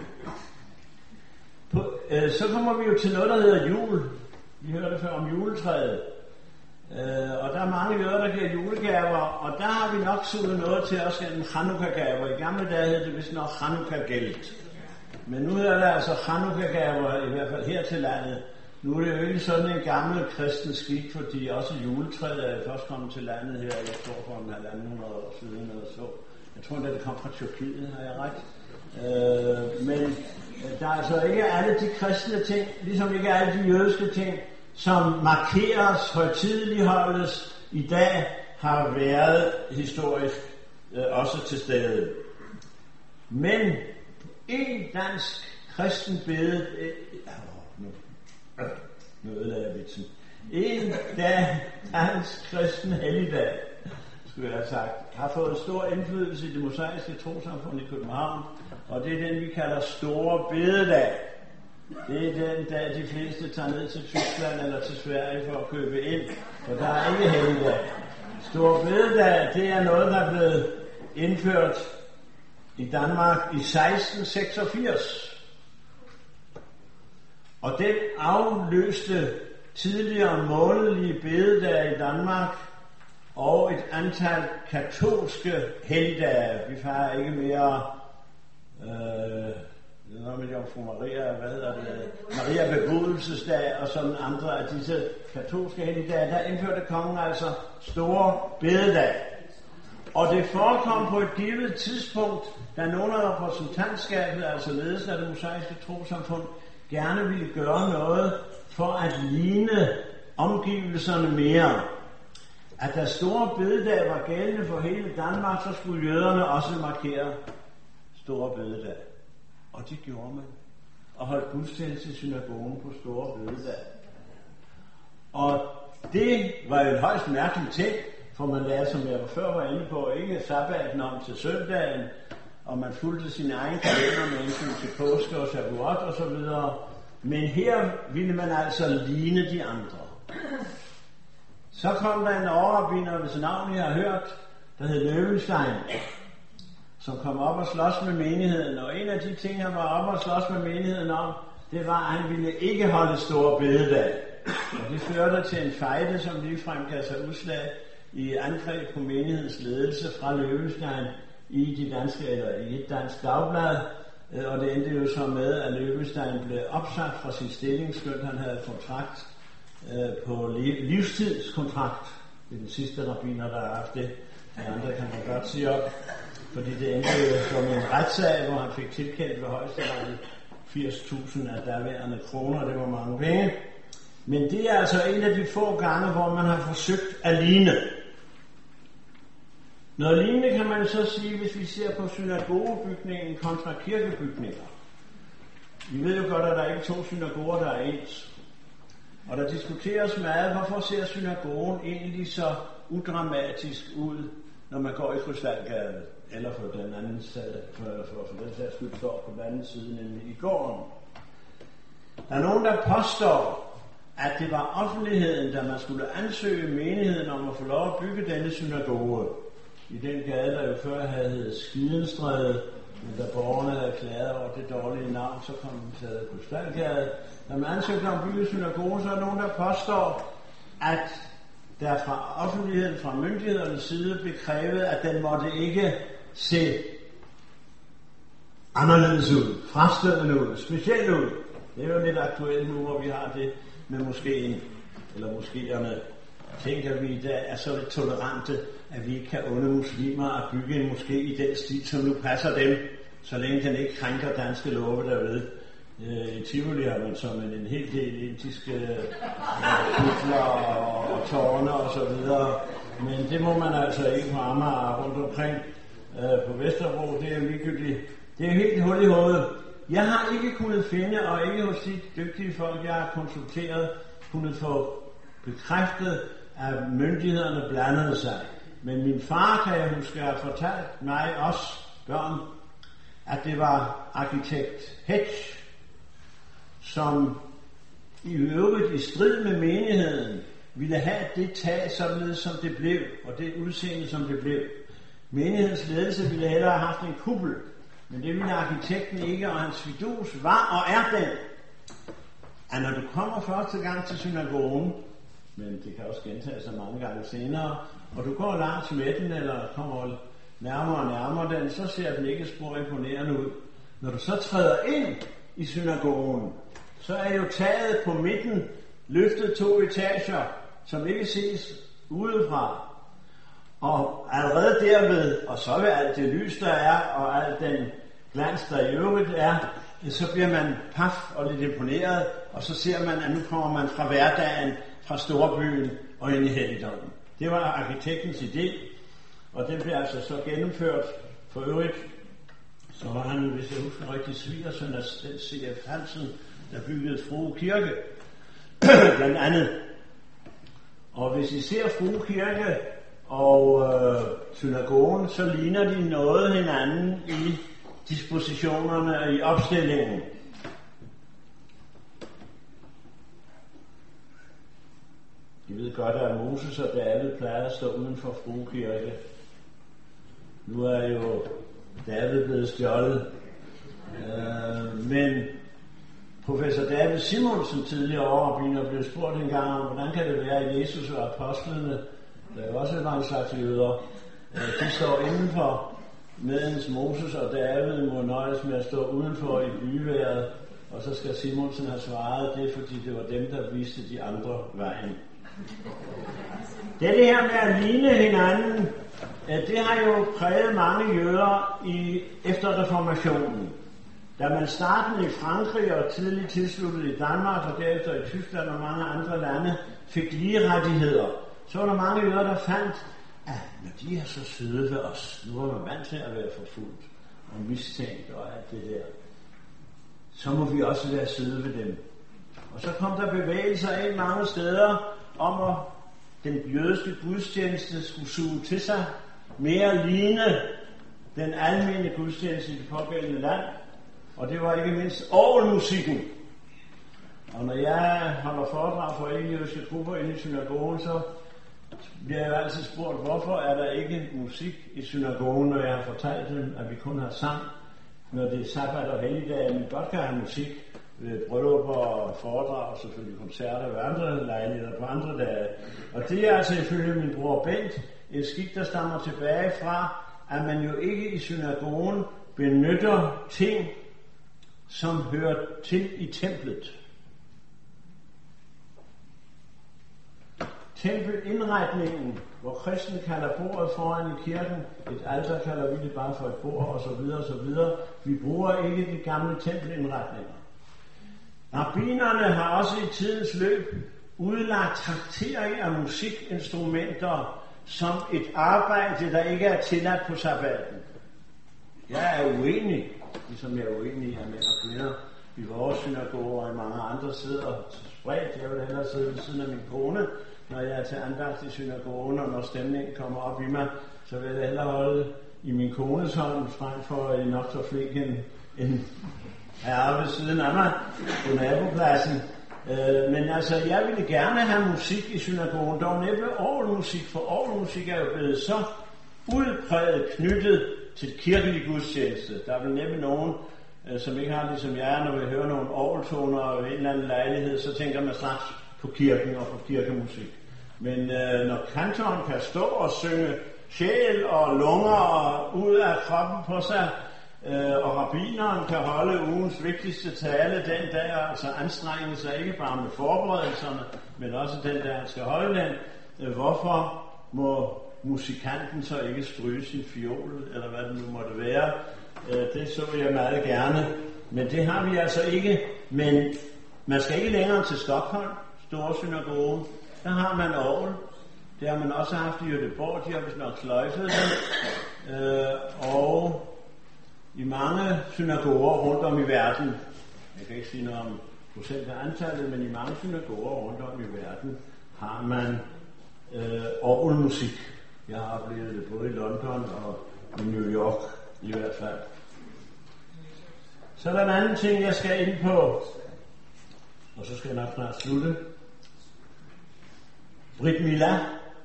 På, øh, så kommer vi jo til noget, der hedder jul. Vi hørte før om juletræet. Øh, og der er mange jøder, der giver julegaver, og der har vi nok suget noget til også gennem Chanukka-gaver. I gamle dage hed det vist nok Chanukka-gæld. Men nu er der altså Chanukka-gaver, i hvert fald her til landet. Nu er det jo ikke sådan en gammel kristen skik, fordi også juletræet er først kommet til landet her, jeg tror for en halvanden hundrede år siden eller så. Jeg tror at det kom fra Tyrkiet, har jeg ret. Øh, men der er altså ikke alle de kristne ting, ligesom ikke alle de jødiske ting, som markeres, højtideligholdes i dag, har været historisk øh, også til stede. Men en dansk kristen bede, øh, nu, øh, nu ødelagde jeg vitsen, en dag dansk kristen helligdag, skulle jeg have sagt, har fået stor indflydelse i det mosaiske trossamfund i København, og det er den, vi kalder Store Bededag. Det er den dag, de fleste tager ned til Tyskland eller til Sverige for at købe ind, for der er ikke helligdag. Store Bededag, det er noget, der er blevet indført i Danmark i seksten seksogfirs. Og den afløste tidligere månedlige bededag i Danmark og et antal katolske helligdage. Vi fejrer ikke mere øh, det er noget med Jomfru Maria, hvad hedder det, Maria Bebudelsesdag og sådan andre af disse katolske helligdage. Der indførte kongen altså store bededag. Og det forekom på et givet tidspunkt, da nogle af repræsentantskabet, altså ledelsen af det mosaiske trossamfund, gerne ville gøre noget for at ligne omgivelserne mere. At da store bededag var gældende for hele Danmark, så skulle jøderne også markere store bededag. Og det gjorde man. Og holdt gudstjeneste i synagogen på store bededag. Og det var jo en højst mærkelig ting, for man lærte, som jeg før var inde på, ikke sabbaten om til søndagen, og man fulgte sin egen kalender med hensyn til påske og Shavuot og så videre. Men her ville man altså ligne de andre. Så kom der en overrabbiner, hvis navn I har hørt, der hed Løvenstein, som kom op og slås med menigheden. Og en af de ting, han var op og slås med menigheden om, det var, at han ville ikke holde store bededag. Og det førte til en fejde, som ligefrem gav sig udslag i angreb på menighedens ledelse fra Løvenstein i, de danske, eller i et dansk dagblad. Og det endte jo så med, at Løvenstein blev opsagt fra sin stilling, skønt han havde kontrakt på livstidskontrakt. Det er den sidste rabbiner, der har haft det. De andre kan man godt sige op, fordi det endte jo som en retssag, hvor han fik tilkendt ved højesteret firs tusind af daværende kroner. Det var mange penge. Men det er altså en af de få gange, hvor man har forsøgt at ligne. Noget lignende kan man så sige, hvis vi ser på synagogebygningen kontra kirkebygninger. Vi ved jo godt, at der er ikke to synagoger, der er ens. Og der diskuteres meget, hvorfor ser synagogen egentlig så udramatisk ud, når man går i Krystalgade, eller for den anden side, for, for, for den sags skyld står på den anden side, nemlig i gården. Der er nogen, der påstår, at det var offentligheden, da man skulle ansøge menigheden om at få lov at bygge denne synagoge. I den gade, der jo før havde heddet Skidenstræde, men da borgerne havde klaget over det dårlige navn, så kom den til Krystalgade. Når man ansøgte om at bygge synagogen, så er der nogen, der påstår, at der fra offentligheden, fra myndighedernes side, blev krævet, at den måtte ikke se anderledes ud, frastødende ud, specielt ud. Det er jo lidt aktuelt nu, hvor vi har det med moskéen, eller moskéerne. Tænker vi i dag er så lidt tolerante, at vi ikke kan unde muslimer at bygge en moské i den stil, som nu passer dem, så længe den ikke krænker danske love derved. I Tivoli har man som en, en hel del indiske kutler og, og tårne og så videre, men det må man altså ikke på Amager rundt omkring øh, på Vesterbro. Det er jo ligegyldigt. Det er helt hul i hovedet. Jeg har ikke kunnet finde, og ikke hos de dygtige folk, jeg har konsulteret, kunnet få bekræftet, at myndighederne blandede sig. Men min far, kan jeg huske, har fortalt mig, os børn, at det var arkitekt Hetsch, som i øvrigt i strid med menigheden ville have det tag således som det blev, og det udseende som det blev. Menighedens ledelse ville hellere have haft en kuppel, men det ville arkitekten ikke, og hans fidus var og er den, at når du kommer første gang til synagogen, men det kan også gentage sig mange gange senere, og du går langs med den, eller kommer nærmere og nærmere den, så ser den ikke spor imponerende ud. Når du så træder ind i synagogen, så er jo taget på midten løftet to etager, som ikke ses udefra. Og allerede derved, og så ved alt det lys, der er, og alt den glans, der i øvrigt er, så bliver man paf og lidt imponeret, og så ser man, at nu kommer man fra hverdagen, fra storbyen og ind i helligdommen. Det var arkitektens idé, og den blev altså så gennemført. For øvrigt, så var han, hvis jeg husker rigtig, svigersøn af den C F Hansen, der byggede Frue Kirke, blandt andet. Og hvis I ser Frue Kirke og øh, synagogen, så ligner de noget hinanden i dispositionerne og i opstillingen. I ved godt, at Moses og David plejede at stå uden for Frue Kirke. Nu er jo David blevet stjålet. Øh, men professor David Simonsen, tidligere overrabbiner, blev spurgt en gang om, hvordan kan det være, at Jesus og apostlene, der jo også var en slags jøder, øh, de står indenfor, medens Moses og David må nøjes med at stå udenfor i byværet, og så skal Simonsen have svaret, det er fordi det var dem, der viste de andre vejen. Det her med at ligne hinanden, det har jo præget mange jøder i efter reformationen. Da man startede i Frankrig og tidligt tilsluttet i Danmark og derefter i Tyskland og mange andre lande fik lige rettigheder, så var der mange jøder, der fandt, at når de er så søde ved os, nu er man vant til at være forfulgt og mistænkt og alt det der, så må vi også være søde ved dem. Og så kom der bevægelser ind mange steder om, at den jødiske gudstjeneste skulle suge til sig mere ligne den almindelige gudstjeneste i det pågældende land. Og det var ikke mindst orgelmusikken. Og når jeg holder foredrag for ikke-jødiske grupper inde i synagogen, så bliver jeg altid spurgt, hvorfor er der ikke musik i synagogen, når jeg har fortalt dem, at vi kun har sang, når det er sabbat og helligdage, men godt kan have musik ved bryllupper og foredrag, og selvfølgelig koncerter ved andre lejligheder på andre dage. Og det er altså ifølge min bror Bent et skik, der stammer tilbage fra, at man jo ikke i synagogen benytter ting, som hører til i templet. Tempelindretningen, hvor kristne kalder bordet foran i kirken, et alter kalder vi det bare for et bord, og så videre, og så videre. Vi bruger ikke de gamle tempelindretninger. Rabbinerne har også i tidens løb udlagt traktering af musikinstrumenter som et arbejde, der ikke er tilladt på sabbaten. Jeg er uenig, ligesom jeg er uenig i, at mænd og kvinder i vores synagoger og i mange andre sidder spredt. Jeg vil hellere sidde ved siden af min kone, når jeg er til andagt i synagogen, og når stemningen kommer op i mig, så vil jeg hellere holde i min kones hånd, frem for en nok så flink en, en herre ved siden af mig på nabopladsen. Øh, men altså, jeg ville gerne have musik i synagogen, dog næppe orgelmusik, for orgelmusik er jo blevet så udpræget knyttet til kirkelig gudstjeneste. Der er vel næppe nogen, øh, som ikke har ligesom jeg, når vi hører nogle orgeltoner ved en eller anden lejlighed, så tænker man straks på kirken og på kirkemusik. Men øh, når kantoren kan stå og synge sjæl og lunger ud af kroppen på sig, øh, og rabbineren kan holde ugens vigtigste tale den dag, altså anstrenge sig ikke bare med forberedelserne, men også den dag, han skal holde den. Øh, hvorfor må musikanten så ikke stryge sin fiol, eller hvad det nu måtte være? Øh, det så jeg meget gerne, men det har vi altså ikke. Men man skal ikke længere til Stockholm, store synagoge. Der har man orgel. Det har man også haft i Göteborg, de har vist nok sløjfet det. Øh, og i mange synagoger rundt om i verden, jeg kan ikke sige noget om procent af antallet, men i mange synagoger rundt om i verden har man øh, orgelmusik. Jeg har oplevet det både i London og i New York i hvert fald. Så er der en anden ting, jeg skal ind på, og så skal jeg nok snart slutte. Brit Mila.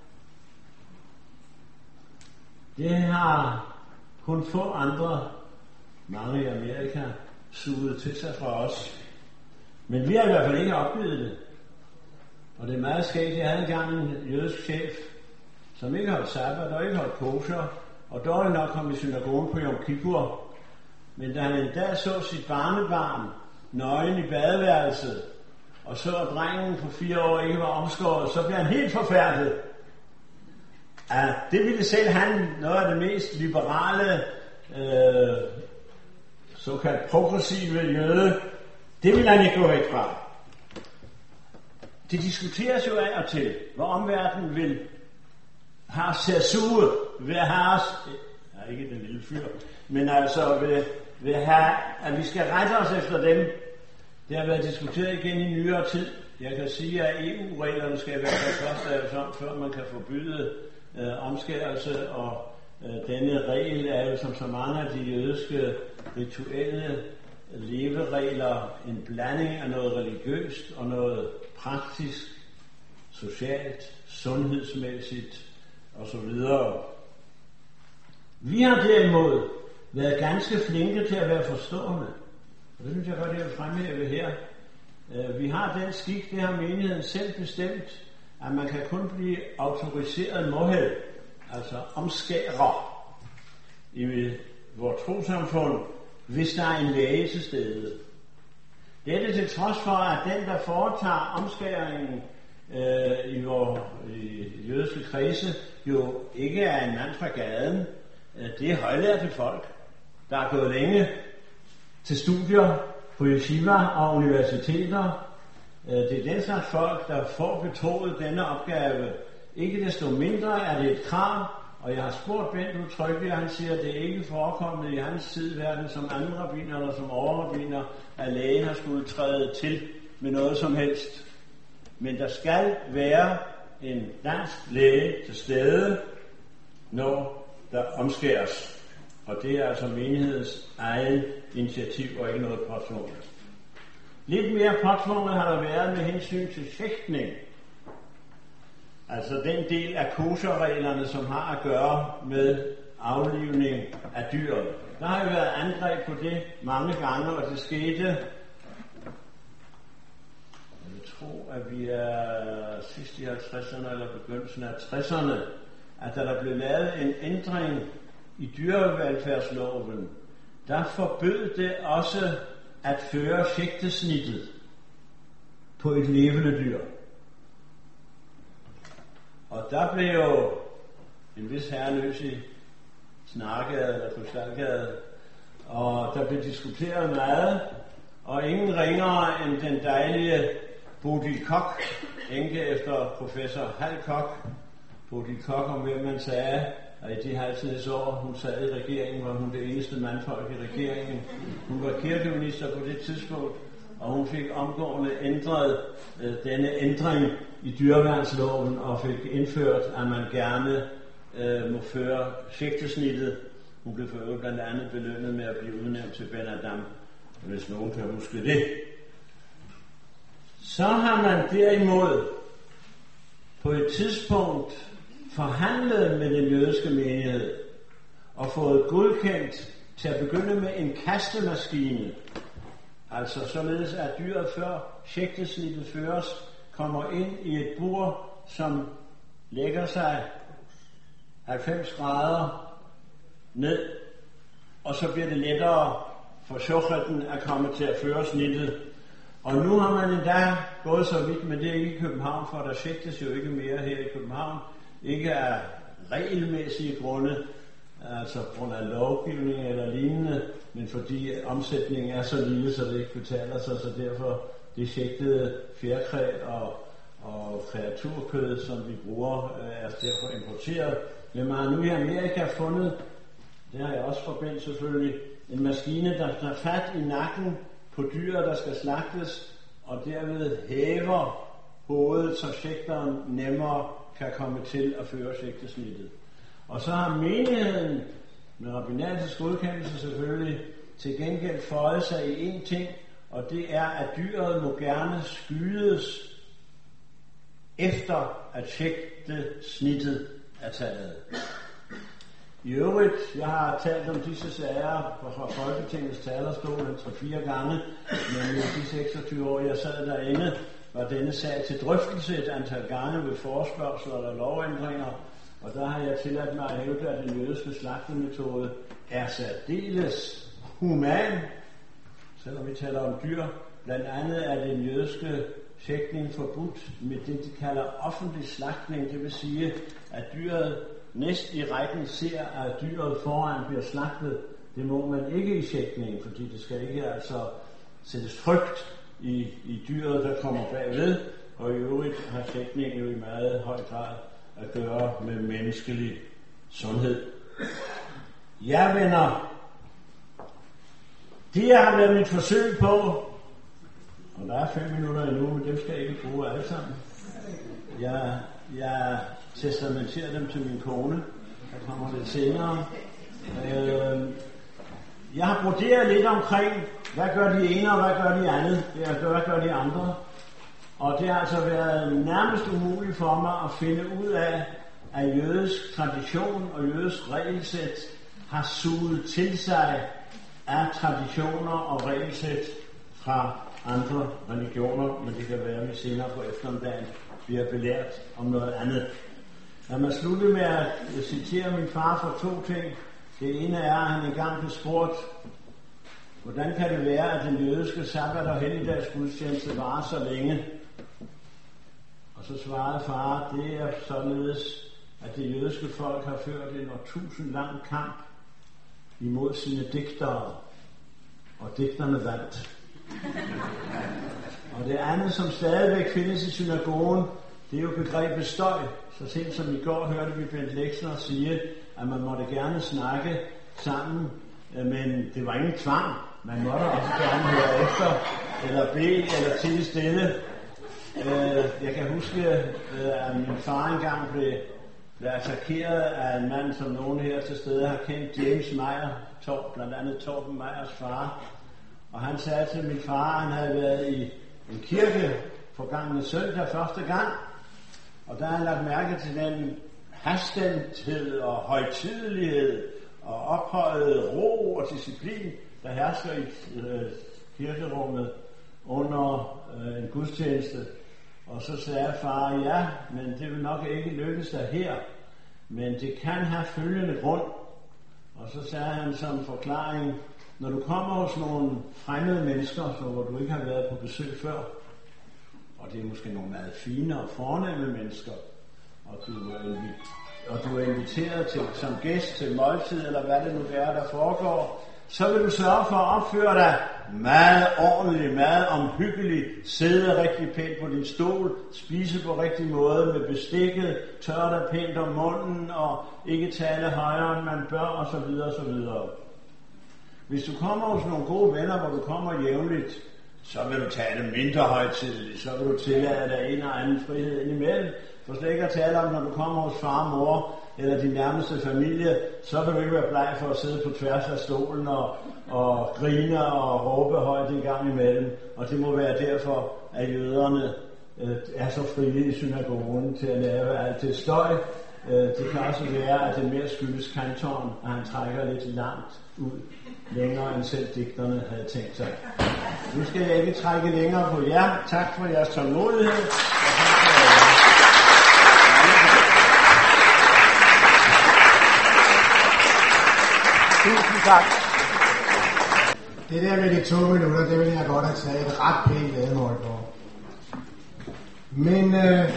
Det har kun få andre, mange i Amerika, suget til sig fra os. Men vi har i hvert fald ikke opgivet det. Og det er meget skægt. Jeg havde engang en jødisk chef, som ikke holdt sabbat og ikke holdt kosher, og dårligt nok kom i synagogen på Yom Kippur. Men da han en dag så sit barnebarn nøgen i badeværelset, og så at drengen på fire år ikke var omskåret, så blev han helt forfærdet. Ja, det ville selv han, noget af det mest liberale, øh, såkaldt progressive jøde, det ville han ikke gå væk fra. Det diskuteres jo af og til, hvor omverdenen vil have censur ved at have os, ja, ikke den lille fyr, men altså ved, ved at have, at vi skal rette os efter dem. Det har været diskuteret igen i nyere tid. Jeg kan sige, at E U-reglerne skal være først laves om, før man kan forbyde øh, omskærelse, og øh, denne regel er jo som så mange af de jødiske rituelle leveregler en blanding af noget religiøst og noget praktisk, socialt, sundhedsmæssigt osv. Vi har derimod været ganske flinke til at være forstående. Og det synes jeg godt, jeg vil fremhæve her. Vi har den skik, det har menigheden selv bestemt, at man kan kun blive autoriseret måheld, altså omskærer i vores trossamfund, hvis der er en læge til stede. Dette til trods for, at den, der foretager omskæringen øh, i vores jødiske kredse, jo ikke er en mand fra gaden. Det er højlærte folk, der er gået længe til studier på yeshiva og universiteter. Det er den slags folk, der får betroet denne opgave. Ikke desto mindre er det et krav, og jeg har spurgt Bent udtrykkeligt, og han siger, at det er ikke forekommet i hans tid, hverken som anden rabbiner eller som overrabbiner, at lægen har skulle træde til med noget som helst. Men der skal være en dansk læge til stede, når der omskæres. Og det er altså menighedens eget initiativ og ikke noget påtvunget. Lidt mere påtvunget har der været med hensyn til fægtning. Altså den del af kosherreglerne, som har at gøre med aflivning af dyret. Der har jo været angreb på det mange gange, og det skete, jeg tror, at vi er sidst i halvtredserne eller begyndelsen af tresserne, at da der blev lavet en ændring i dyrevelfærdsloven, der forbød det også at føre sigtesnittet på et levende dyr. Og der blev jo en vis herre løs i Snargade eller Krystalgade, og der blev diskuteret meget, og ingen ringere end den dejlige Bodil Koch, enke efter professor Hal Koch. Bodil Koch, om hvem man sagde, at i de halvtids år, hun sad i regeringen, var hun det eneste mandfolk i regeringen. Hun var kirkeminister på det tidspunkt, og hun fik omgående ændret øh, denne ændring i dyreværnsloven og fik indført, at man gerne øh, må føre sigtesnittet. Hun blev for øvrigt blandt andet belønnet med at blive udnævnt til Ben Adam, hvis nogen kan huske det. Så har man derimod på et tidspunkt forhandlet med den jødiske menighed og fået godkendt til at begynde med en kastemaskine. Altså således at dyret før sigtesnittet føres kommer ind i et bur, som lægger sig halvfems grader ned, og så bliver det lettere for sjofretten at komme til at føre snittet. Og nu har man endda gået så vidt, men det er ikke i København, for der sigtes jo ikke mere her i København. Ikke af regelmæssige grunde, altså på grund af lovgivning eller lignende, men fordi omsætningen er så lille, så det ikke betaler sig, så derfor det sigtede fjerkræ og, og kreaturkød, som vi bruger, er derfor importeret. Men man har nu i Amerika fundet, det har jeg også forbandt selvfølgelig, en maskine, der tager fat i nakken på dyr, der skal slagtes, og derved hæver hovedet, så sigteren nemmere kan komme til at føre sigtesnittet. Og så har menigheden med rabbinatets godkendelse selvfølgelig til gengæld føjet sig i én ting, og det er, at dyret må gerne skydes efter at sigtesnittet er taget. I øvrigt, jeg har talt om disse sager fra Folketingets talerstol en tre-fire gange, men i de seksogtyve år, jeg sad derinde, var denne sag til drøftelse et antal gange ved forespørgsler eller lovændringer, og der har jeg tilladt mig at hævde, at den jødiske slagtemetode er særdeles human, selvom vi taler om dyr. Blandt andet er den jødiske sjægtning forbudt med det, de kalder offentlig slagtning, det vil sige, at dyret næst i rækken ser, at dyret foran bliver slagtet. Det må man ikke i sjægtningen, fordi det skal ikke altså sættes frygt i, i dyret, der kommer bagved, og i øvrigt har sjægtningen jo i meget høj grad at gøre med menneskelig sundhed. Ja, venner, det jeg har været mit forsøg på, og der er fem minutter endnu, men dem skal jeg ikke bruge alle sammen. Jeg, jeg testamenterer dem til min kone, der kommer lidt senere. Øh, jeg har broderet lidt omkring, hvad gør de ene, og hvad gør de andet, hvad gør de andre. Og det har altså været nærmest umuligt for mig at finde ud af, at jødisk tradition og jødisk regelsæt har suget til sig af traditioner og regelsæt fra andre religioner, men det kan være, at vi senere på eftermiddagen bliver belært om noget andet. Lad mig slutte med at citere min far for to ting. Det ene er, at han engang blev spurgt, hvordan kan det være, at den jødiske sabbat og helligdagsgudstjeneste varer så længe? Og så svarede far, det er således, at det jødiske folk har ført en årtusind lang kamp imod sine digtere, og digterne vandt. Og det andet, som stadigvæk findes i synagogen, det er jo begrebet støj. Så sent som i går hørte vi Bent Lexner sige, at man måtte gerne snakke sammen, men det var ingen tvang. Man måtte også gerne høre efter, eller bede, eller tie stille. Jeg kan huske, at min far engang blev, blev attackeret af en mand, som nogen her til stede har kendt, James Meyer, blandt andet Torben Meyers far. Og han sagde til min far, at han havde været i en kirke forgangne søndag første gang, Og der har jeg lagt mærke til den hastemthed og højtidelighed og ophøjet ro og disciplin, der hersker i øh, kirkerummet under øh, en gudstjeneste. Og så sagde far, ja, men det vil nok ikke lykkes der her, men det kan have følgende grund. Og så sagde han som forklaring, når du kommer hos nogle fremmede mennesker, så hvor du ikke har været på besøg før, og det er måske nogle meget fine og fornemme mennesker, og du er, invi- og du er inviteret til, som gæst til måltid, eller hvad det nu er, der foregår, så vil du sørge for at opføre dig meget ordentligt, meget omhyggeligt, sidde rigtig pænt på din stol, spise på rigtig måde med bestikket, tørre dig pænt om munden, og ikke tale højere, end man bør, og så videre, og så videre. Hvis du kommer hos nogle gode venner, hvor du kommer jævnligt, så vil du tale mindre højtideligt, så vil du tillade dig en og anden frihed indimellem. For slet ikke at tale om, når du kommer hos far og mor, eller din nærmeste familie, så vil du ikke være bleg for at sidde på tværs af stolen og, og grine og råbe højt en gang imellem. Og det må være derfor, at jøderne øh, er så frie i synagogen til at lave alt det støj. Øh, det kan også være, at det mere skyldes kantoren, at han trækker lidt langt ud, længere end selv digterne havde tænkt sig. Nu skal jeg ikke trække længere på jer. Tak for jeres tålmodighed. Tusind tak. Det der med de to minutter, det vil jeg godt have taget et ret pænt vedmål på. Men øh,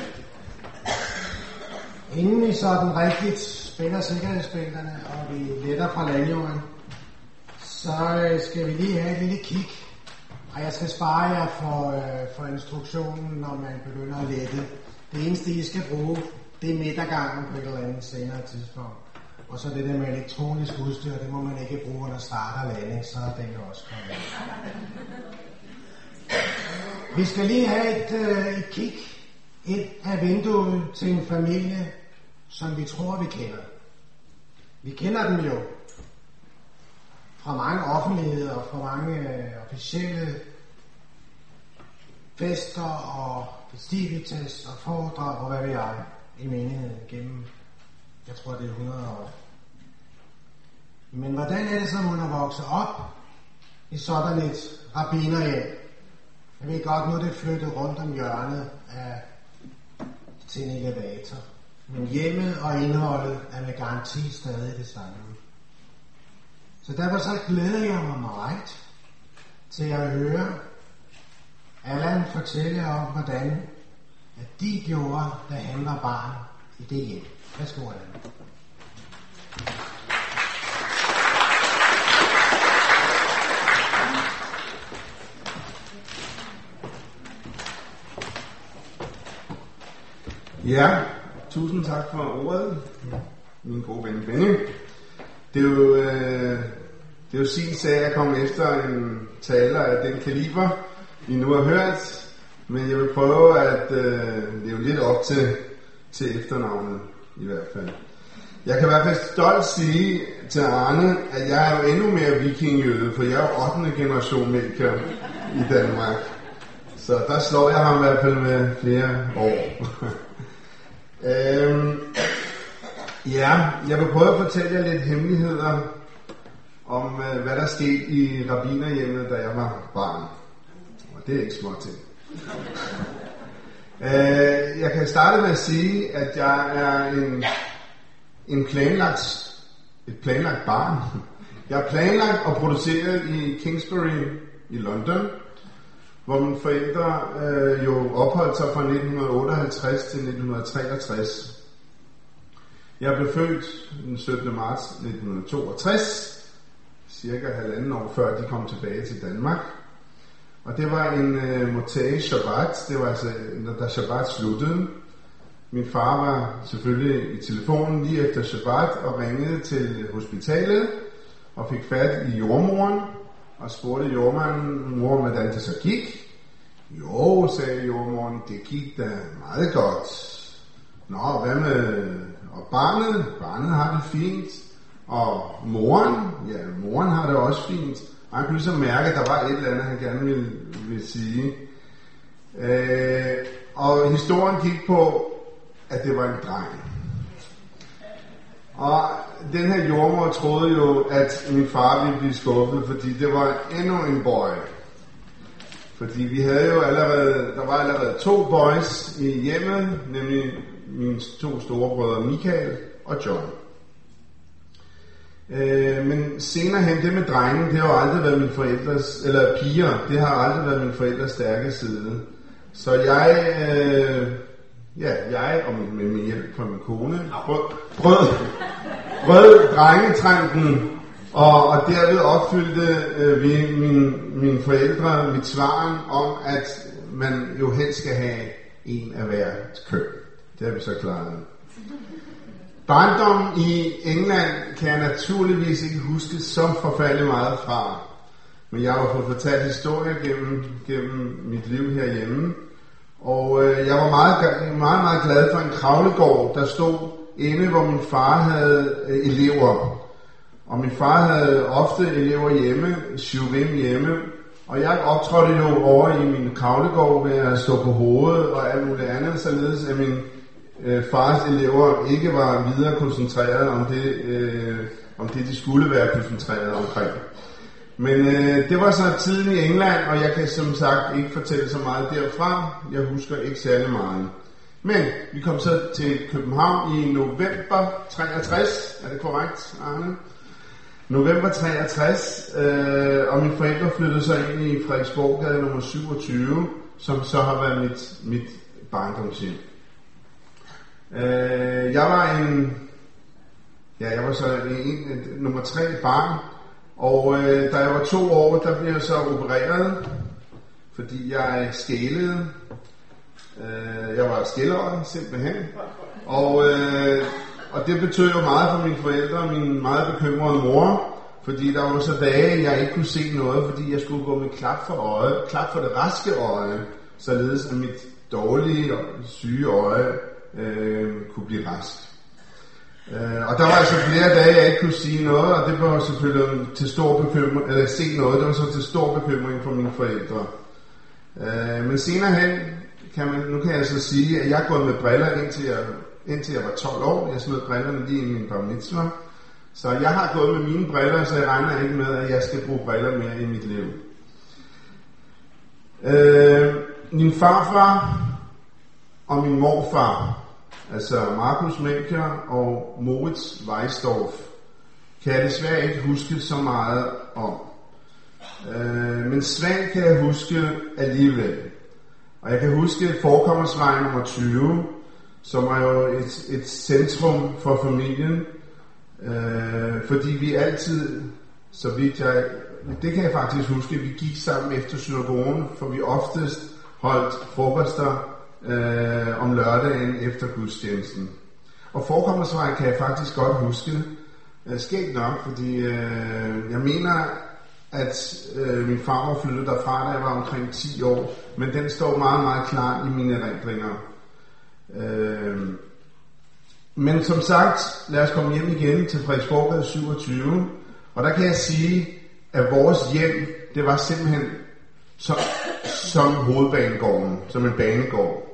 inden vi sådan rigtigt spiller sikkerhedsbælterne, og vi letter fra landjorden, så øh, skal vi lige have et lille kig. Og jeg skal spare jer for, øh, for instruktionen, når man begynder at lette. Det eneste, I skal bruge, det er midtergangen på et eller andet senere tidspunkt. Og så det der med elektronisk udstyr, det må man ikke bruge under start og landing, så er den jo også kommet. Vi skal lige have et, øh, et kig ind af vinduet til en familie, som vi tror, vi kender. Vi kender dem jo fra mange offentligheder og fra mange øh, officielle fester og festivitas og foredrag og hvad ved jeg i menigheden gennem, jeg tror det er hundrede år. Men hvordan er det så, man har vokset op i sådan et rabbinerhjem? Jeg ved godt, nu er det flyttet rundt om hjørnet af, til en elevator. Men hjemmet og indholdet er med garanti stadig det samme. Så derfor så glæder jeg mig meget til at høre Allan fortælle om, hvordan at de gjorde, da han var barn i det hjem. Værsgo, Allan. Ja, tusind tak for ordet, min gode ven Benny. Det er jo, øh, det er jo sin sag at komme efter en taler af den kaliber, vi nu har hørt, men jeg vil prøve at øh, leve lidt op til, til efternavnet i hvert fald. Jeg kan i hvert fald stolt sige til Arne, at jeg er jo endnu mere vikingjøde, for jeg er jo ottende generation mælker i Danmark. Så der slår jeg ham i hvert fald med flere år. øhm, ja, jeg vil prøve at fortælle jer lidt hemmeligheder om, hvad der skete i rabbinerhjemmet, da jeg var barn. Og det er ikke små ting. øh, jeg kan starte med at sige, at jeg er en, en planlagt, et planlagt barn. Jeg er planlagt og produceret i Kingsbury i London, hvor mine forældre øh, jo opholdt sig fra nitten otteoghalvtreds til nitten treogtres. Jeg blev født den syttende marts nitten toogtres, cirka halvanden år før de kom tilbage til Danmark. Og det var en øh, Motei Shabbat, det var altså, da Shabbat sluttede. Min far var selvfølgelig i telefonen lige efter Shabbat og ringede til hospitalet og fik fat i jordmoren og spurgte jordmanden, mor, hvordan det så gik. Jo, sagde jordmoren, det gik da meget godt. Nå, hvad med og barnet? Barnet har det fint. Og moren? Ja, moren har det også fint. Og han kunne ligesom mærke, at der var et eller andet, han gerne ville, ville sige. Øh, og historien gik på, at det var en dreng. Og den her jordmor troede jo, at min far ville blive skuffet, fordi det var endnu en boy. Fordi vi havde jo allerede, der var allerede to boys i hjemmet, nemlig mine to storebrødre Michael og John. Øh, men senere hen, det med drengen, det har jo aldrig været min forældres, eller piger, det har aldrig været min forældres stærke side. Så jeg, øh, ja, jeg og med min hjælp fra min kone, brød, brød, brød drengetrænken, og, og derved opfyldte øh, vi min, mine forældre mit svaren om, at man jo helst skal have en af hvert køn. Det har vi så klaret. Barndom i England kan jeg naturligvis ikke huske så forfærdeligt meget fra. Men jeg har fået fortalt historier gennem, gennem mit liv herhjemme. Og øh, jeg var meget, meget, meget glad for en kravlegård, der stod inde, hvor min far havde øh, elever. Og min far havde ofte elever hjemme, syvrim hjemme. Og jeg optrådte jo over i min kravlegård ved at stå på hovedet og alt muligt andet, således at min øh, fars elever ikke var videre koncentreret om det, øh, om det, de skulle være koncentreret omkring. Men øh, det var så tiden i England, og jeg kan som sagt ikke fortælle så meget derfra. Jeg husker ikke særlig meget. Men vi kom så til København i november treogtres. Er det korrekt, Arne? November treogtres, øh, og mine forældre flyttede så ind i Frederiksborggade nummer syvogtyve, som så har været mit, mit barndomshjem. Øh, jeg var en, ja, jeg var så en, en, nummer tre barn, og øh, da jeg var to år, der blev jeg så opereret, fordi jeg skælede. Øh, jeg var skælder simpelthen, og øh, Og det betød jo meget for mine forældre og min meget bekymrede mor, fordi der var så dage, jeg ikke kunne se noget, fordi jeg skulle gå med klap for øjet, klap for det raske øje, således at mit dårlige og syge øje øh, kunne blive rask. Øh, og der var altså flere dage, jeg ikke kunne sige noget, og det var selvfølgelig til stor bekymring, eller se noget, det var så til stor bekymring for mine forældre. Øh, men senere hen, kan man, nu kan jeg så sige, at jeg er gået med briller indtil jeg indtil jeg var tolv år. Jeg smed brillerne lige i min bar mitzvah. Så jeg har gået med mine briller, så jeg regner ikke med, at jeg skal bruge briller mere i mit liv. Øh, min farfar og min morfar, altså Markus Melchior og Moritz Weisdorf, kan jeg desværre ikke huske så meget om. Øh, men svagt kan jeg huske alligevel. Og jeg kan huske Forkommersvej nummer tyve, som er jo et, et centrum for familien, øh, fordi vi altid, så vidt jeg, det kan jeg faktisk huske, vi gik sammen efter synagogen, for vi oftest holdt frokoster øh, om lørdagen efter gudstjenesten. Og Forkommersvej kan jeg faktisk godt huske, øh, skægt nok, fordi øh, jeg mener, at øh, min farmor flyttede derfra, da jeg var omkring ti år, men den står meget, meget klart i mine erindringer. Øh, men som sagt, lad os komme hjem igen til Frederiksborggade syvogtyve, og der kan jeg sige, at vores hjem, det var simpelthen som, som hovedbanegården, som en banegård.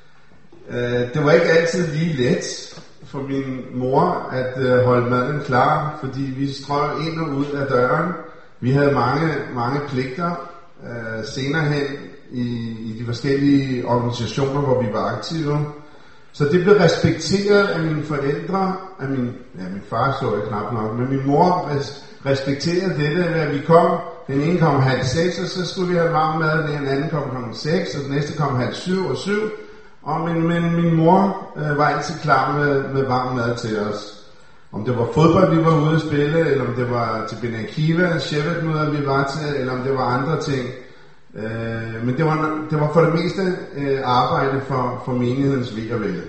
Øh, det var ikke altid lige let for min mor at øh, holde maden klar, fordi vi strøg ind og ud af døren. Vi havde mange, mange pligter øh, senere hen i, i de forskellige organisationer, hvor vi var aktive. Så det blev respekteret af mine forældre, af min, ja, min far så jeg knap nok, men min mor res, respekterede dette, at vi kom, den ene kom halv seks, og så skulle vi have varm mad, den anden kom klokken seks, og den næste kom halv syv og syv, og men, men min mor øh, var altid klar med, med varm mad til os. Om det var fodbold, vi var ude at spille, eller om det var til Ben Akiva, Shevet-møder, vi var til, eller om det var andre ting. Øh, men det var, det var for det meste øh, arbejde for, for menighedens ve og vel.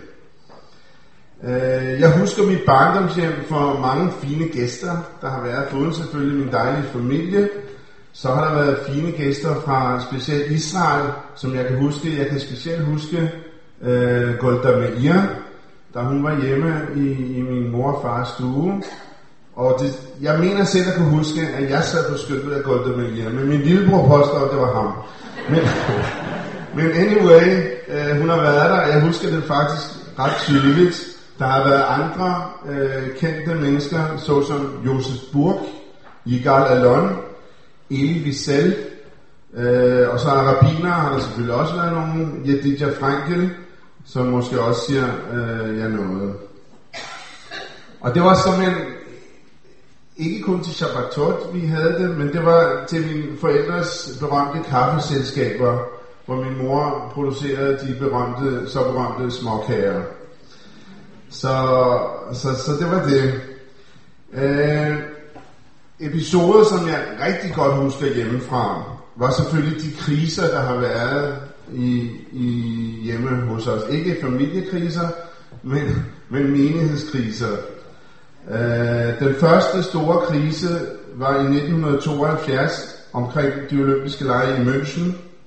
Øh, jeg husker mit barndomshjem for mange fine gæster, der har været, foruden selvfølgelig min dejlige familie. Så har der været fine gæster fra specielt Israel, som jeg kan huske. Jeg kan specielt huske øh, Golda Meir, da hun var hjemme i, i min mor og fars stue. Og det, jeg mener selv at kunne huske, at jeg sad på skøttet af Golda Meir, men min lillebror påstår, at det var ham. Men, men anyway, øh, hun har været der, jeg husker det faktisk ret tydeligt. Der har været andre øh, kendte mennesker, såsom Josef Burg, Yigal Allon, Elie Wiesel, øh, og så er rabbiner, har der selvfølgelig også været nogen, Yedidya Frankel, som måske også siger øh, ja noget. Og det var simpelthen ikke kun til Shabbatot, vi havde det, men det var til mine forældres berømte kaffeselskaber, hvor min mor producerede de berømte, så berømte småkager. Så, så, så det var det. Øh, episoder, som jeg rigtig godt husker hjemmefra, var selvfølgelig de kriser, der har været i, i hjemme hos os. Ikke familiekriser, men, men menighedskriser. Øh, den første store krise var i nitten tooghalvfjerds omkring de olympiske lege i München.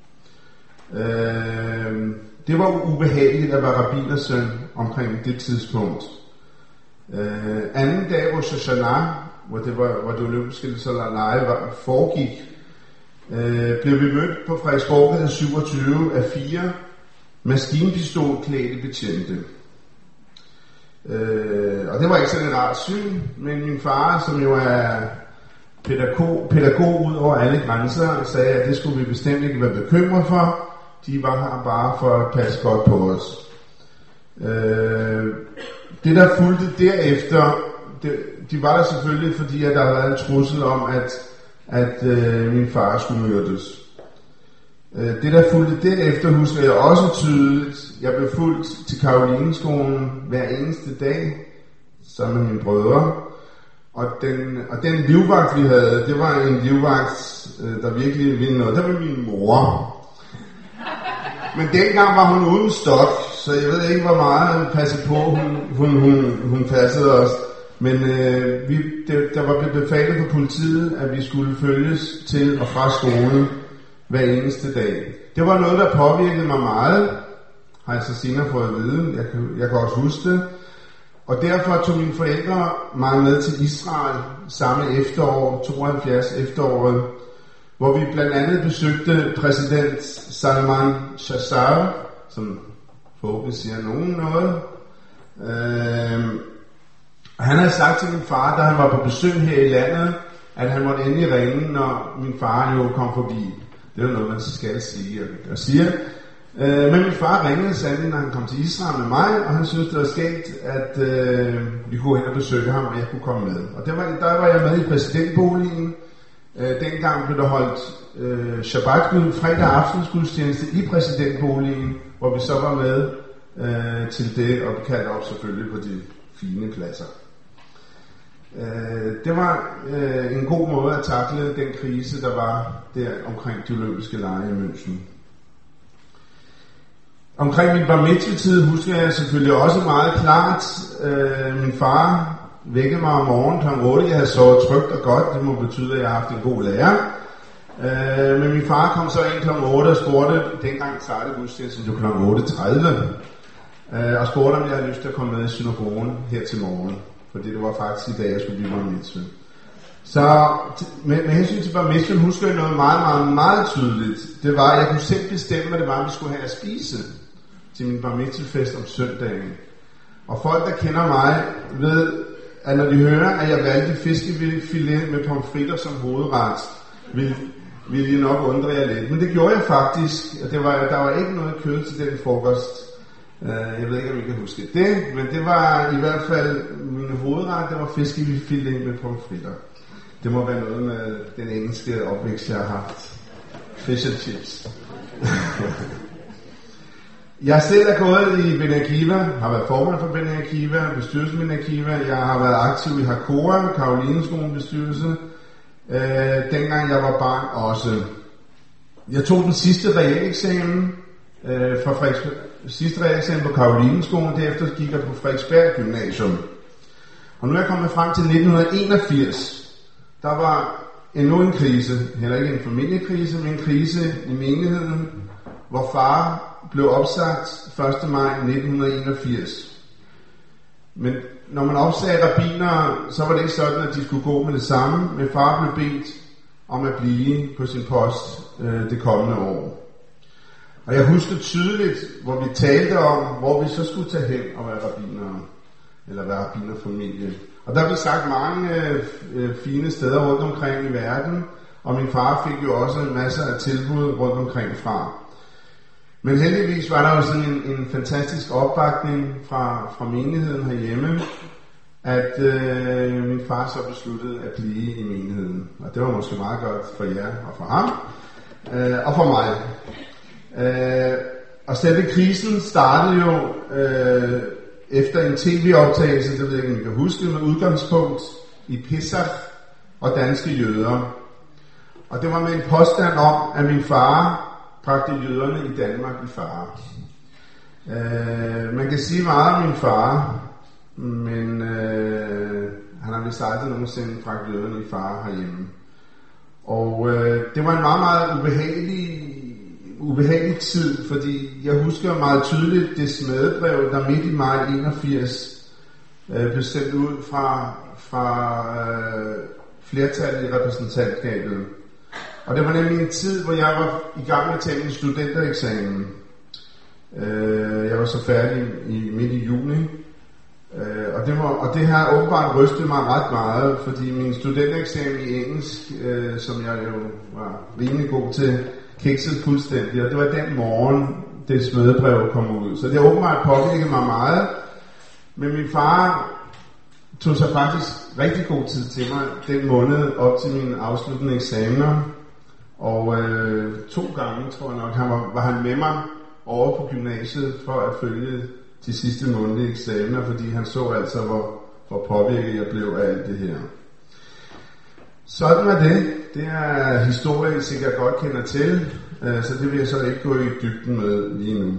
Øh, det var ubehageligt at være rabbinersøn omkring det tidspunkt. Øh, anden dag Rosh Hashanah, hvor det var, hvor det olympiske lege var, foregik, øh, blev vi mødt på Frederiksborggade syvogtyve af fire maskinpistolklædte betjente. Øh, og det var ikke sådan et rart syn, men min far, som jo er pædagog, pædagog ud over alle grænser, sagde, at det skulle vi bestemt ikke være bekymret for. De var her bare for at passe godt på os. Øh, det der fulgte derefter, det, de var der selvfølgelig, fordi at der havde været en trussel om, at, at øh, min far skulle myrdes. Øh, det der fulgte derefter, husker jeg også tydeligt. Jeg blev fulgt til Karolineskolen hver eneste dag, sammen med mine brødre. Og den, og den livvagt, vi havde, det var en livvagt, øh, der virkelig ville noget. Der var min mor. Men dengang var hun uden stok, så jeg ved ikke, hvor meget hun passede på, hun, hun, hun, hun passede os. Men øh, vi, det, der var blevet befalet på politiet, at vi skulle følges til og fra skolen hver eneste dag. Det var noget, der påvirkede mig meget, har jeg så senere fået at vide. Jeg kan, jeg kan også huske det. Og derfor tog mine forældre mig med til Israel samme efterår, tooghalvfjerds efteråret, hvor vi blandt andet besøgte præsident Salman Shazar, som forhåbentlig siger nogen noget. Øh, han havde sagt til min far, da han var på besøg her i landet, at han måtte endelig ringe, når min far jo kom forbi. Det er jo noget, man skal sige og siger. Øh, men min far ringede sandelig, når han kom til Israel med mig, og han syntes, det var skægt, at øh, vi kunne hen og besøge ham, og jeg kunne komme med. Og der var, der var jeg med i præsidentboligen. Øh, dengang blev der holdt øh, Shabbat, fredag aftensgudstjeneste i præsidentboligen, hvor vi så var med øh, til det, og vi kaldte op selvfølgelig på de fine pladser. Øh, det var øh, en god måde at takle den krise, der var der omkring de olympiske lege i München. Omkring min bar mitzvah-tid husker jeg selvfølgelig også meget klart, øh, min far vækkede mig om morgenen klokken otte. Jeg havde sovet trygt og godt, det må betyde, at jeg har haft en god lærer. Øh, men min far kom så ind klokken otte og spurgte, dengang startede gudstjenesten jo klokken otte tredive, øh, og spurgte, om jeg havde lyst til at komme med i synagogen her til morgen, fordi det var faktisk i dag, jeg skulle blive bar mitzvah. Så med, med hensyn til bar mitzvah husker jeg noget meget, meget, meget tydeligt. Det var, at jeg kunne selv bestemme, hvad det var, vi skulle have at spise til min bar mitzvah-fest om søndagen. Og folk, der kender mig, ved, at når de hører, at jeg valgte fiskefilet med pomfritter som hovedret, ville, ville de nok undre jer lidt. Men det gjorde jeg faktisk, og det var, der var ikke noget kød til den frokost. Jeg ved ikke, om I kan huske det, men det var i hvert fald min hovedret, det var fiskefilet med pomfritter. Det må være noget med den engelske opvækst, jeg har haft. Fish and chips. Jeg selv er gået i Ben Akiva, har været formand for Ben Akiva, bestyrelsen Ben Akiva. Jeg har været aktiv i Hakora, Karolineskolen bestyrelse, øh, dengang jeg var barn også. Jeg tog den sidste realeksamen, øh, fra Frederiks, sidste realeksamen på Karolineskolen, derefter gik jeg på Frederiksberg Gymnasium. Og nu er jeg kommet frem til nitten enogfirs. Der var endnu en krise, heller ikke en familiekrise, men en krise i menigheden, hvor far blev opsagt første maj nitten enogfirs. Men når man opsagde rabbinere, så var det ikke sådan, at de skulle gå med det samme, men far blev bedt om at blive på sin post øh, det kommende år. Og jeg husker tydeligt, hvor vi talte om, hvor vi så skulle tage hen og være rabbinere, eller være rabbinerfamilie. Og der blev sagt mange øh, fine steder rundt omkring i verden, og min far fik jo også masser af tilbud rundt omkring fra. Men heldigvis var der jo sådan en, en fantastisk opbakning fra, fra menigheden herhjemme, at øh, min far så besluttede at blive i menigheden. Og det var måske meget godt for jer og for ham, øh, og for mig. Øh, og selve krisen startede jo øh, efter en tv-optagelse, det ved jeg ikke, om I kan huske, med udgangspunkt i Pesach og danske jøder. Og det var med en påstand om, at min far bragte jøderne i Danmark i fare. Øh, man kan sige meget om min far, men øh, han har vist aldrig nogensinde bragt jøderne i fare herhjemme. Og øh, det var en meget, meget ubehagelig, ubehagelig tid, fordi jeg husker meget tydeligt det smedebrev, der midt i maj enogfirs øh, blev sendt ud fra, fra øh, flertallet i repræsentantskabet. Og det var nemlig en tid, hvor jeg var i gang med at tage en studentereksamen. Øh, jeg var så færdig i midt i juni. Øh, og, det var, og det har åbenbart rystet mig ret meget, fordi min studentereksamen i engelsk, øh, som jeg jo var rimelig god til, kiksede fuldstændig. Og det var den morgen, det smedebrev kom ud. Så det har åbenbart påvirket mig meget. Men min far tog sig faktisk rigtig god tid til mig den måned op til mine afsluttende eksamener. Og øh, to gange, tror jeg nok, han var, var han med mig over på gymnasiet for at følge de sidste månedlige eksamener, fordi han så altså, hvor, hvor påvirket jeg blev af alt det her. Sådan var det. Det er historie, I sikkert godt kender til, øh, så det vil jeg så ikke gå i dybden med lige nu.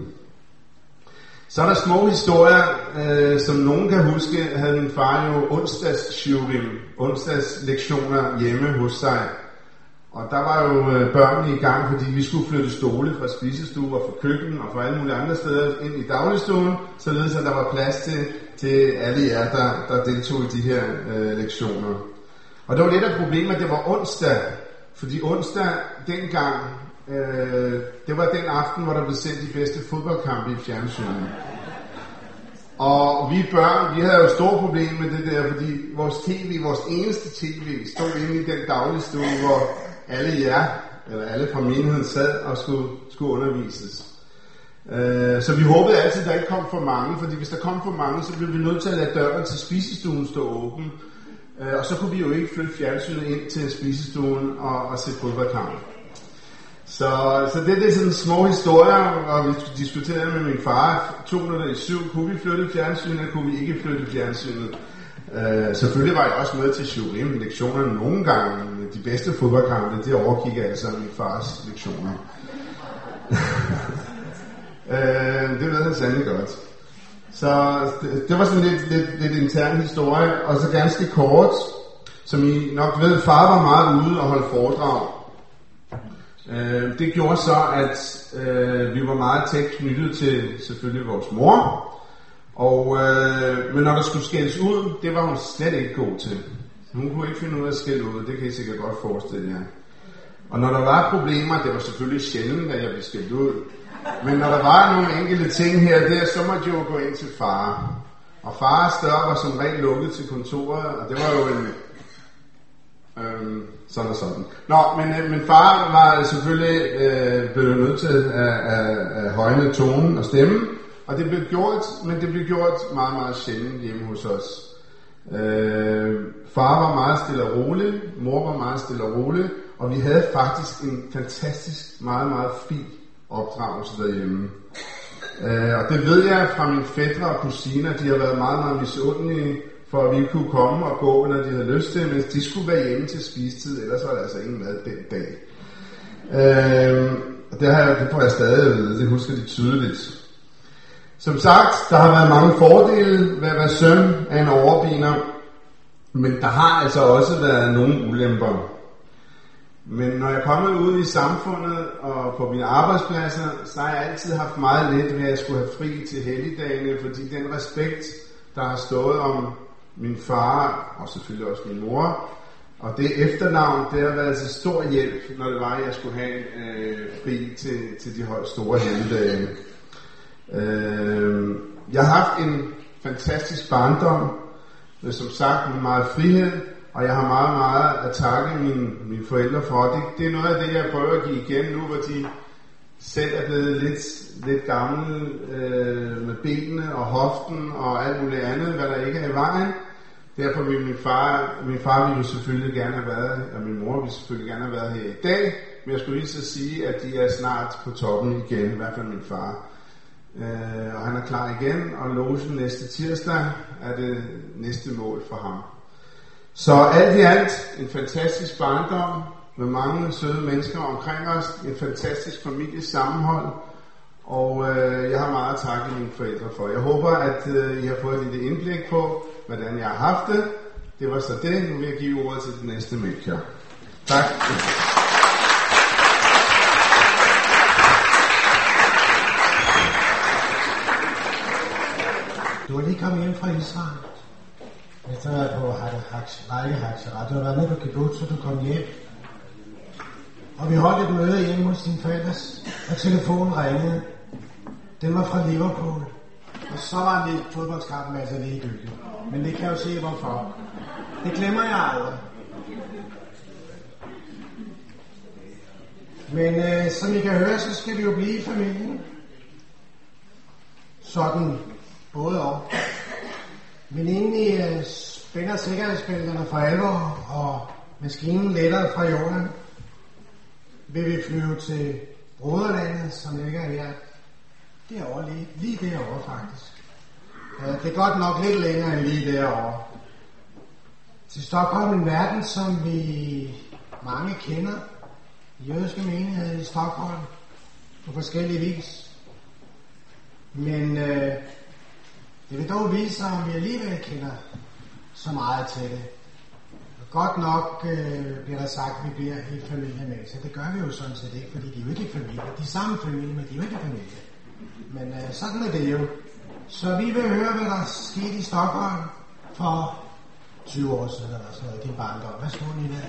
Så er der små historier, øh, som nogen kan huske, havde min far jo onsdags-shiurim, onsdagslektioner hjemme hos sig. Og der var jo øh, børnene i gang, fordi vi skulle flytte stole fra spisestue og fra køkken og fra alle mulige andre steder ind i dagligstuen, således at der var plads til, til alle jer, der, der deltog i de her øh, lektioner. Og det var lidt af problemet, at det var onsdag, fordi onsdag dengang, øh, det var den aften, hvor der blev sendt de bedste fodboldkampe i fjernsynet. Og vi børn, vi havde jo store problemer med det der, fordi vores tv, vores eneste tv, stod inde i den dagligstue, hvor alle jer, eller alle fra menigheden sad og skulle, skulle undervises. Øh, så vi håbede altid, at der ikke kom for mange, fordi hvis der kom for mange, så blev vi nødt til at lade døren til spisestuen stå åben. Øh, og så kunne vi jo ikke flytte fjernsynet ind til spisestuen og, og se fodboldkamp. Så, så det, det er sådan små historier, og vi diskuterede med min far, to minutter i syv, kunne vi flytte fjernsynet, kunne vi ikke flytte fjernsynet. Uh, selvfølgelig var jeg også med til shiurim lektionerne nogle gange. De bedste fodboldkampe, det overkigger altså min fars lektioner. uh, det ved han sandelig godt. Så det, det var sådan lidt, lidt, lidt intern historie, og så ganske kort, som I nok ved, far var meget ude og holde foredrag. Uh, det gjorde så, at uh, vi var meget tæt knyttet til selvfølgelig vores mor. Og, øh, men når der skulle skældes ud, det var hun slet ikke god til. Hun kunne ikke finde ud af at skælde ud, det kan I sikkert godt forestille jer. Og når der var problemer, det var selvfølgelig sjældent, at jeg blev skældt ud. Men når der var nogle enkelte ting her og der, så måtte jeg jo gå ind til far. Og fars dør var som regel lukket til kontoret, og det var jo en... Øhm, sådan og sådan. Nå, men, øh, men far var selvfølgelig øh, blevet nødt til at, at, at højne tonen og stemme. Og det blev gjort, men det blev gjort meget, meget sjældent hjemme hos os. Øh, far var meget stille og rolig, mor var meget stille og rolig, og vi havde faktisk en fantastisk, meget, meget fin opdragelse derhjemme. Øh, og det ved jeg fra mine fætre og kusiner, de har været meget, meget misundelige, for at vi kunne komme og gå, når de havde lyst til, mens de skulle være hjemme til spistid, ellers var der altså ingen mad den dag. Øh, det, har jeg, det får jeg stadig at vide, det husker de tydeligt. Som sagt, der har været mange fordele ved at være søn af en overbiner, men der har altså også været nogle ulemper. Men når jeg er kommet ud i samfundet og på mine arbejdspladser, så har jeg altid haft meget let ved at jeg skulle have fri til helligdagene, fordi den respekt, der har stået om min far og selvfølgelig også min mor, Og det efternavn, det har været til stor hjælp, når det var, at jeg skulle have øh, fri til, til de højt store helligdage. Øh, jeg har haft en fantastisk barndom, med, som sagt med meget frihed, og jeg har meget, meget at takke mine, mine forældre for. Det, det er noget af det, jeg prøver at give igen nu, hvor de selv er blevet lidt, lidt gamle øh, med benene og hoften og alt muligt andet, hvad der ikke er i vejen. Derfor vil min far, min far ville jo selvfølgelig gerne have været, og min mor ville selvfølgelig gerne have været her i dag, men jeg skulle lige så sige, at de er snart på toppen igen, i hvert fald min far. Øh, og han er klar igen, og logen næste tirsdag er det næste mål for ham. Så alt i alt en fantastisk barndom med mange søde mennesker omkring os, en fantastisk familiesammenhold, og øh, jeg har meget at takke mine forældre for. Jeg håber, at øh, I har fået et lille indblik på, hvordan jeg har haft det. Det var så det. Nu vil jeg give ordet til den næste mælker. Tak. Du er lige kommet hjem fra Israel. Efter at være på Rækkehakseret. Du har været nede på kibbutz, så du kom hjem. Og vi holdt et møde hjemme hos dine forældres, og telefonen ringede. Den var fra Liverpool. Og så var det fodboldskampen altså ligegyldigt. Men det kan jeg jo se hvorfor. Det glemmer jeg aldrig. Men øh, som I kan høre, så skal vi jo blive i familien. Sådan både og. Men egentlig øh, spænder sikkerhedsbælterne for alvor, og maskinen letter fra jorden. Vil vi flyve til broderlandet, som ligger her. Derovre lige, lige derovre faktisk. Ja, det er godt nok lidt længere end lige derovre. Til Stockholm, en verden, som vi mange kender. Jødiske menighed i Stockholm på forskellige vis. Men øh, det vil dog vise sig, om vi alligevel kender så meget til det. Og godt nok øh, bliver der sagt, at vi bliver i familie med. Så det gør vi jo sådan set ikke, fordi de er jo ikke familie. De er samme familie, men de er jo ikke familie. Men øh, sådan er det jo. Så vi vil høre, hvad der skete i Stockholm for tyve år siden, eller sådan noget, din barndom. Værsgo, Nina.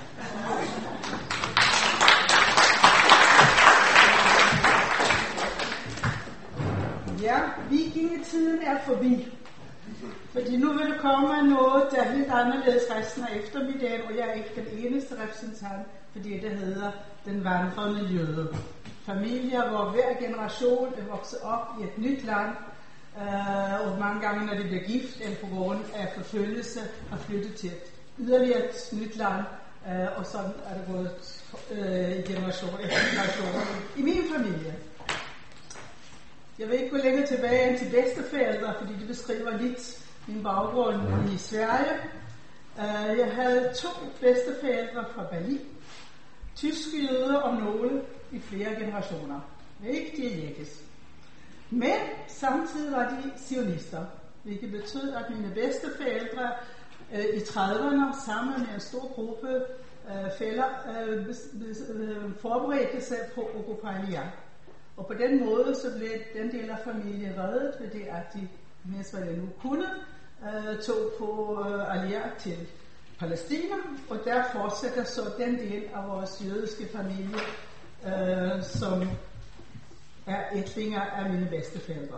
Ja, vikingetiden er forbi. Fordi nu vil der komme noget, der er helt anderledes resten af eftermiddagen, og jeg er ikke den eneste repræsentant for det, der hedder den vandrende jøde. Familier, hvor hver generation er vokset op i et nyt land, øh, og mange gange, når de bliver gift, eller på grund af forfølgelse, har flyttet til et yderligere et nyt land, øh, og sådan er det gået øh, i generation efter generation i min familie. Jeg vil ikke gå længere tilbage end til bedsteforældre, fordi det beskriver lidt min baggrund i Sverige. Uh, jeg havde to bedsteforældre fra Berlin, tyske jøder om nogle i flere generationer. Ikke dialektist. Men samtidig var de sionister, hvilket betød, at mine bedsteforældre uh, i trediverne sammen med en stor gruppe uh, fæller uh, uh, forberedte sig på at gå på alliance. Og på den måde så blev den del af familien reddet ved det, at de, mens hvad de nu kunne, øh, tog på øh, allieret til Palæstina, og der fortsætter så den del af vores jødiske familie, øh, som er ætlinger af mine bedsteforældre.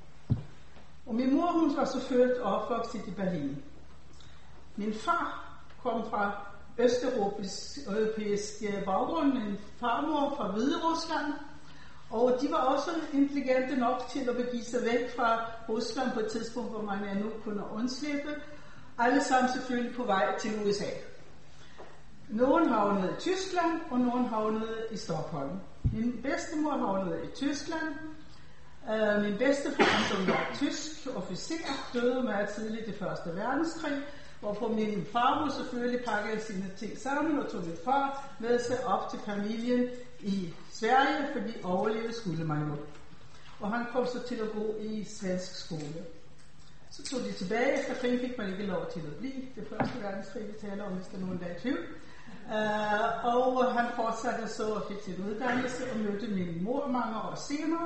Og min mor, hun var så født og opvokset i Berlin. Min far kom fra østeuropæisk baggrund, min farmor fra Hviderusland. Og de var også intelligente nok til at begive sig væk fra Rusland på et tidspunkt, hvor man endnu kunne undslippe. Alle sammen selvfølgelig på vej til U S A. Nogen havnede i Tyskland, og nogen havnede i Stockholm. Min bedstemor havnede i Tyskland. Uh, min bedstefar, som var tysk officer, døde meget tidligt i første verdenskrig, hvorpå min farmor selvfølgelig pakkede sine ting sammen og tog min far med sig op til familien i Sverige, fordi overleve skulle man jo. Og han kom så til at gå i svensk skole. Så tog de tilbage. Efter krigen fik man ikke lov til at blive. Det første verdenskrig, vi taler om, hvis der er nogen, der er i tvivl. Uh, og han fortsatte så og fik sin uddannelse og mødte min mor mange år senere.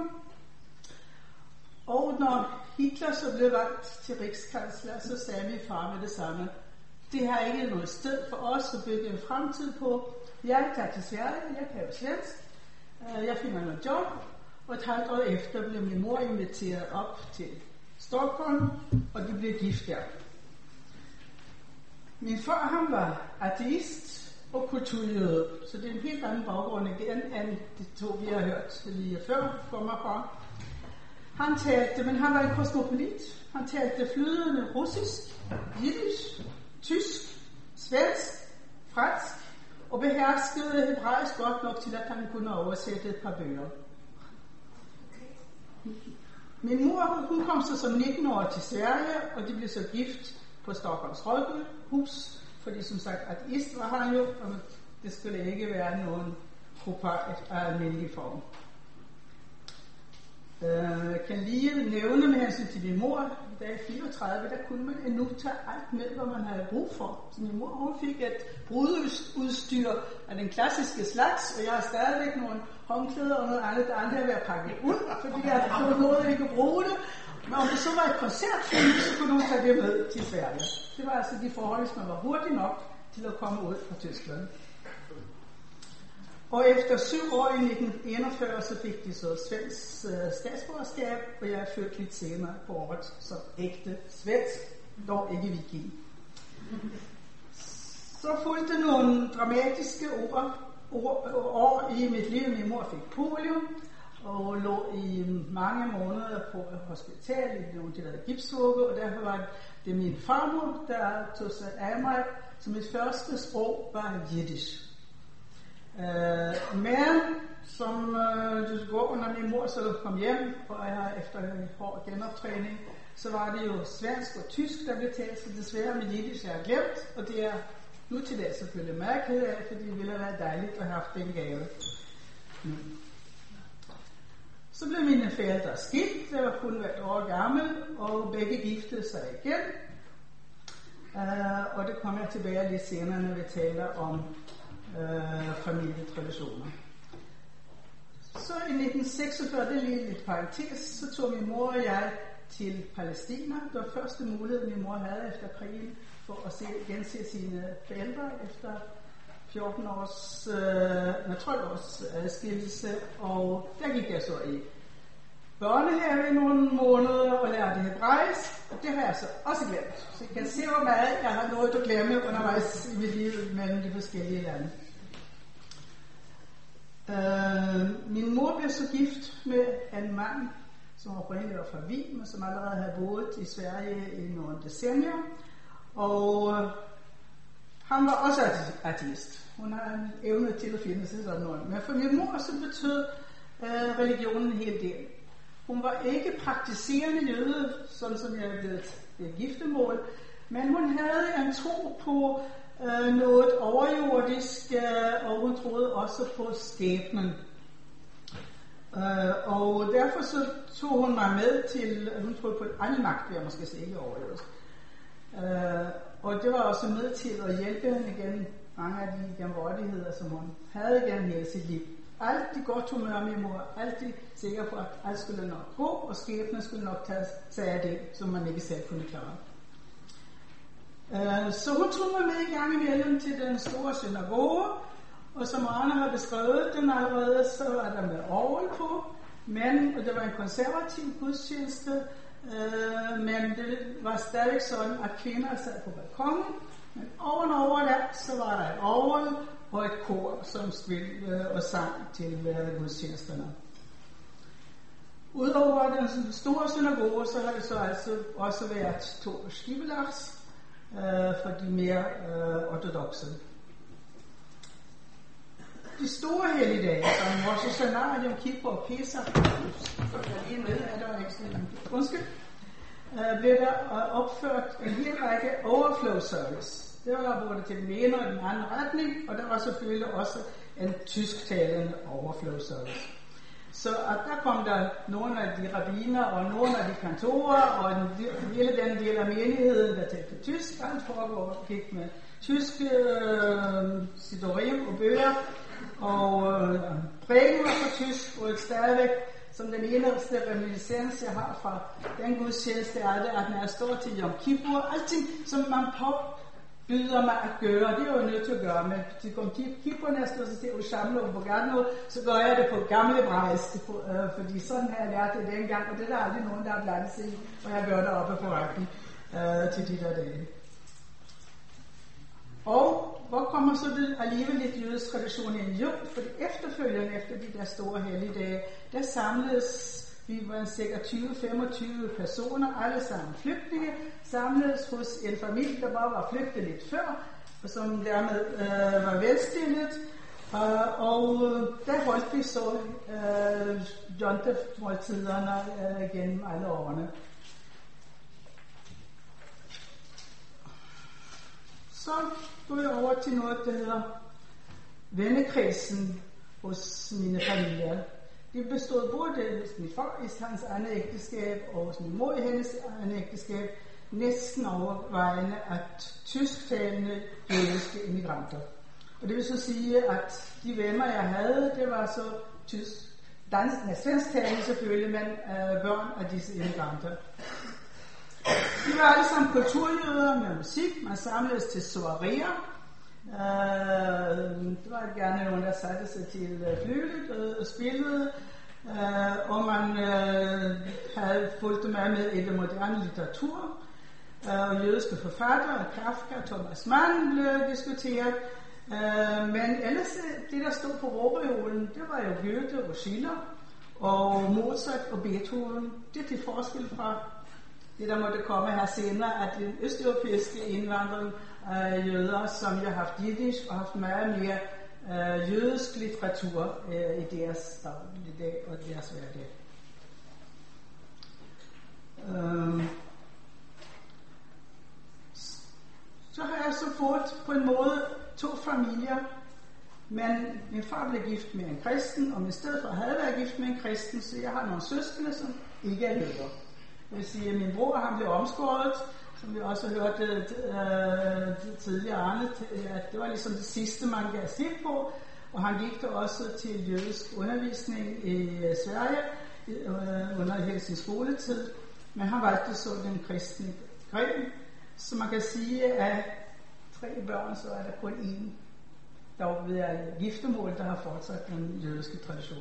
Og når Hitler så blev valgt til rikskansler, så sagde min far med det samme: det har ikke noget sted for os at bygge en fremtid på. Jeg tager til Sverige, jeg kan jo svensk, jeg finder noget job, og et halvt år efter blev min mor inviteret op til Stockholm, og de blev gift der. Min far, han var ateist og kulturjøde, så det er en helt anden baggrund igen, end de to, vi har hørt lige før for mig fra. Han talte, men han var en kosmopolit. Han talte flydende russisk, jiddisch, tysk, svensk, fransk, og beherskede hebraisk godt nok til, at han kunne oversætte et par bøger. Min mor, hun kom så som nitten år til Sverige, og de blev så gift på Stockholms rådhus, fordi som sagt, ateist var han jo, og det skulle ikke være nogen grupper af almindelig form. Jeg uh, kan lige nævne med hensyn til min mor, da jeg er fireogtredive, der kunne man endnu tage alt med, hvad man havde brug for. Så min mor, hun fik et brududstyr af den klassiske slags, og jeg har stadigvæk nogle håndklæder og noget andet, der aldrig har været pakket ud, fordi jeg havde fået noget, jeg kunne bruge det. Men om det så var et koncertfilm, så kunne hun tage det med til Sverige. Det var altså de forhold, hvis man var hurtig nok til at komme ud fra Tyskland. Og efter syv år i nitten enogfyrre, så fik de så svensk øh, statsborgerskab, og jeg er født lidt senere på året som ægte svensk, dog ikke viking. Så fulgte nogle dramatiske år, år, år i mit liv. Min mor fik polio, og lå i mange måneder på hospital i nogle de der gipsvugge, og derfor var det min farmor, der tog sig af mig, så mit første sprog var jiddisch. Uh, men som uh, det går under min mor så kom hjem, og jeg efter en hård genoptræning, så var det jo svensk og tysk, der blev talt, så desværre med jiddisch jeg har glemt, og det er nu til dag selvfølgelig mærkeligt af, fordi det ville have været dejligt at have haft den gave. Mm. Så blev mine forældre skilt, jeg var kun et år gammel, og begge giftede sig igen. Uh, og det kommer jeg tilbage lidt senere, når vi taler om uh, familietraditioner. Så i nitten seksogfyrre, det er lige lidt parentes, så tog min mor og jeg til Palæstina. Det var første mulighed, min mor havde efter krigen, for at se, gense sine forældre efter fjorten års, øh, tolv års adskillelse, og der gik jeg så i børnehave i nogle måneder og lærte hebraisk, og det har jeg så også glemt. Så I kan se, hvor meget jeg har nået at glemme undervejs i mit liv mellem de forskellige lande. Øh, min mor blev så gift med en mand, som oprindeligt var fra Wien, men som allerede havde boet i Sverige i nogle decennier, og øh, han var også ateist. Hun har en evne til at finde sig sådan noget. Men for min mor så betød øh, religionen en hel del. Hun var ikke praktiserende jøde, sådan som jeg ved et giftemål, men hun havde en tro på øh, noget overjordisk, øh, og hun troede også på skæbnen. Øh, og derfor så tog hun mig med til, hun troede på et andet magt, vil jeg måske sige, ikke overjordisk. Øh, og det var også med til at hjælpe hende igen mange af de jamvordigheder, som hun havde gennem hele sit liv. Altid godt humør, min mor. Altid sikker på, at alt skulle nok gå, og skæbnen skulle nok tage sig af det, som man ikke selv kunne klare. Uh, så hun tog mig med i gang imellem til den store synagoge, og som Arne har beskrevet den allerede, så var der med orgel på, men, og det var en konservativ gudstjeneste, uh, men det var stadig sådan, at kvinder sad på balkonen, men ovenover der, så var der et orgel, og et kor, som spillede og sang til uh, gudstjenesterne. Udover den store synagoge, så har det så altså også været to skibelachs uh, for de mere uh, ortodoxe. De store helligdage, som Rosh Hashanah, Yom Kippur og Pesach, for der lige med, er der ikke sådan undskyld, uh, blev der uh, opført en hel række overflow service. Det var både til den ene og den anden retning, og der var selvfølgelig også en tysktalende overflow service. Så at der kom der nogle af de rabbiner og nogle af de kantorer, og en, hele den del af menigheden, der talte tysk. Alt foregik med tyske øh, sidorim og bøger, og øh, prædiken var på tysk, og stadigvæk, som den eneste reminiscens, jeg har fra den gudstjeneste, er det, at når jeg står til Yom Kippur, alting, som man på byder mig at gøre, det er jo nødt til at gøre, men de kom kipperne og så til at samle om på Gardno, så gør jeg det på gamle brejst, fordi sådan har jeg lært det dengang, og det er der aldrig nogen, der har blandet sig i, og jeg gør det oppe på rækken øh, til de der dage. Og hvor kommer så det alligevel lidt jødisk tradition ind? Jo, for efterfølgende efter de der store helligdage, der samledes vi var cirka tyve til femogtyve personer, alle sammen flygtninge, samledes hos en familie, der bare var flygtet lidt før, og som dermed øh, var velstillet. Uh, og der holdt vi så øh, jontemåltiderne øh, gennem alle årene. Så går jeg over til noget, der hedder vennekredsen hos mine familier. Det bestod både hos min far i hans andet ægteskab og hos min mor i hendes andet ægteskab næsten overvejende af tysktalende jødiske immigranter. Og det vil så sige, at de venner, jeg havde, det var så tysk, dansk, ja, svensktalende selvfølgelig, men øh, børn af disse immigranter. De var alle sammen kulturjøder med musik. Man samledes til soiréer. Uh, det var gerne nogen, der satte sig til flylet og spillede, uh, og man uh, havde fulgt med med i det moderne litteratur, uh, og jødiske forfattere, Kafka, Thomas Mann blev diskuteret, uh, men ellers det, der stod på råbejolen, det var jo Goethe og Schiller, og Mozart og Beethoven. Det er til forskel fra det, der måtte komme her senere, at den østeuropæiske indvandring af jøder, som jeg har haft jiddisch og haft meget mere øh, jødisk litteratur øh, i deres dagligdag og deres hverdag. Øh. Så har jeg så fået på en måde to familier, men min far blev gift med en kristen, og i stedet for at have været gift med en kristen, så jeg har nogle søskende, som ikke er jøder. Det vil sige, at min bror, han blev omskåret, som vi også hørte øh, tidligere Arne, at det var ligesom det sidste, man gav slip på, og han gik der også til jødisk undervisning i Sverige øh, under hele sin skoletid, men han valgte så den kristne gren, så man kan sige, at tre børn, så er der kun én, der ved at giftermål, der har fortsat den jødiske tradition.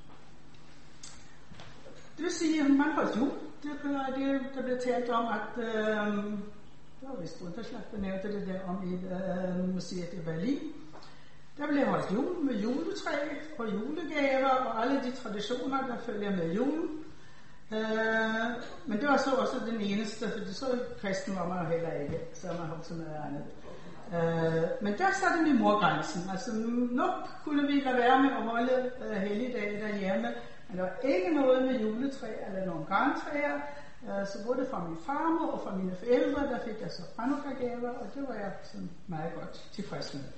Det vil sige, at man holdt jul. Det, det, der blev talt om, at øh, det var vist Unterschlag, der nævnte det der om i øh, museet i Berlin. Der blev holdt jul med juletræ og julegaver og alle de traditioner, der følger med julen. Øh, men det var så også den eneste, for det så kristen var man heller ikke, så man holdt så noget andet. Øh, men der satte min mor grænsen. Altså nok kunne vi lade være med at holde øh, helligdage derhjemme, men der var ikke noget med juletræ eller nogle grantræer, så både fra min farmor og fra mine forældre, der fik jeg så Hanukkah-gaver, og det var jeg sådan meget godt tilfreds med.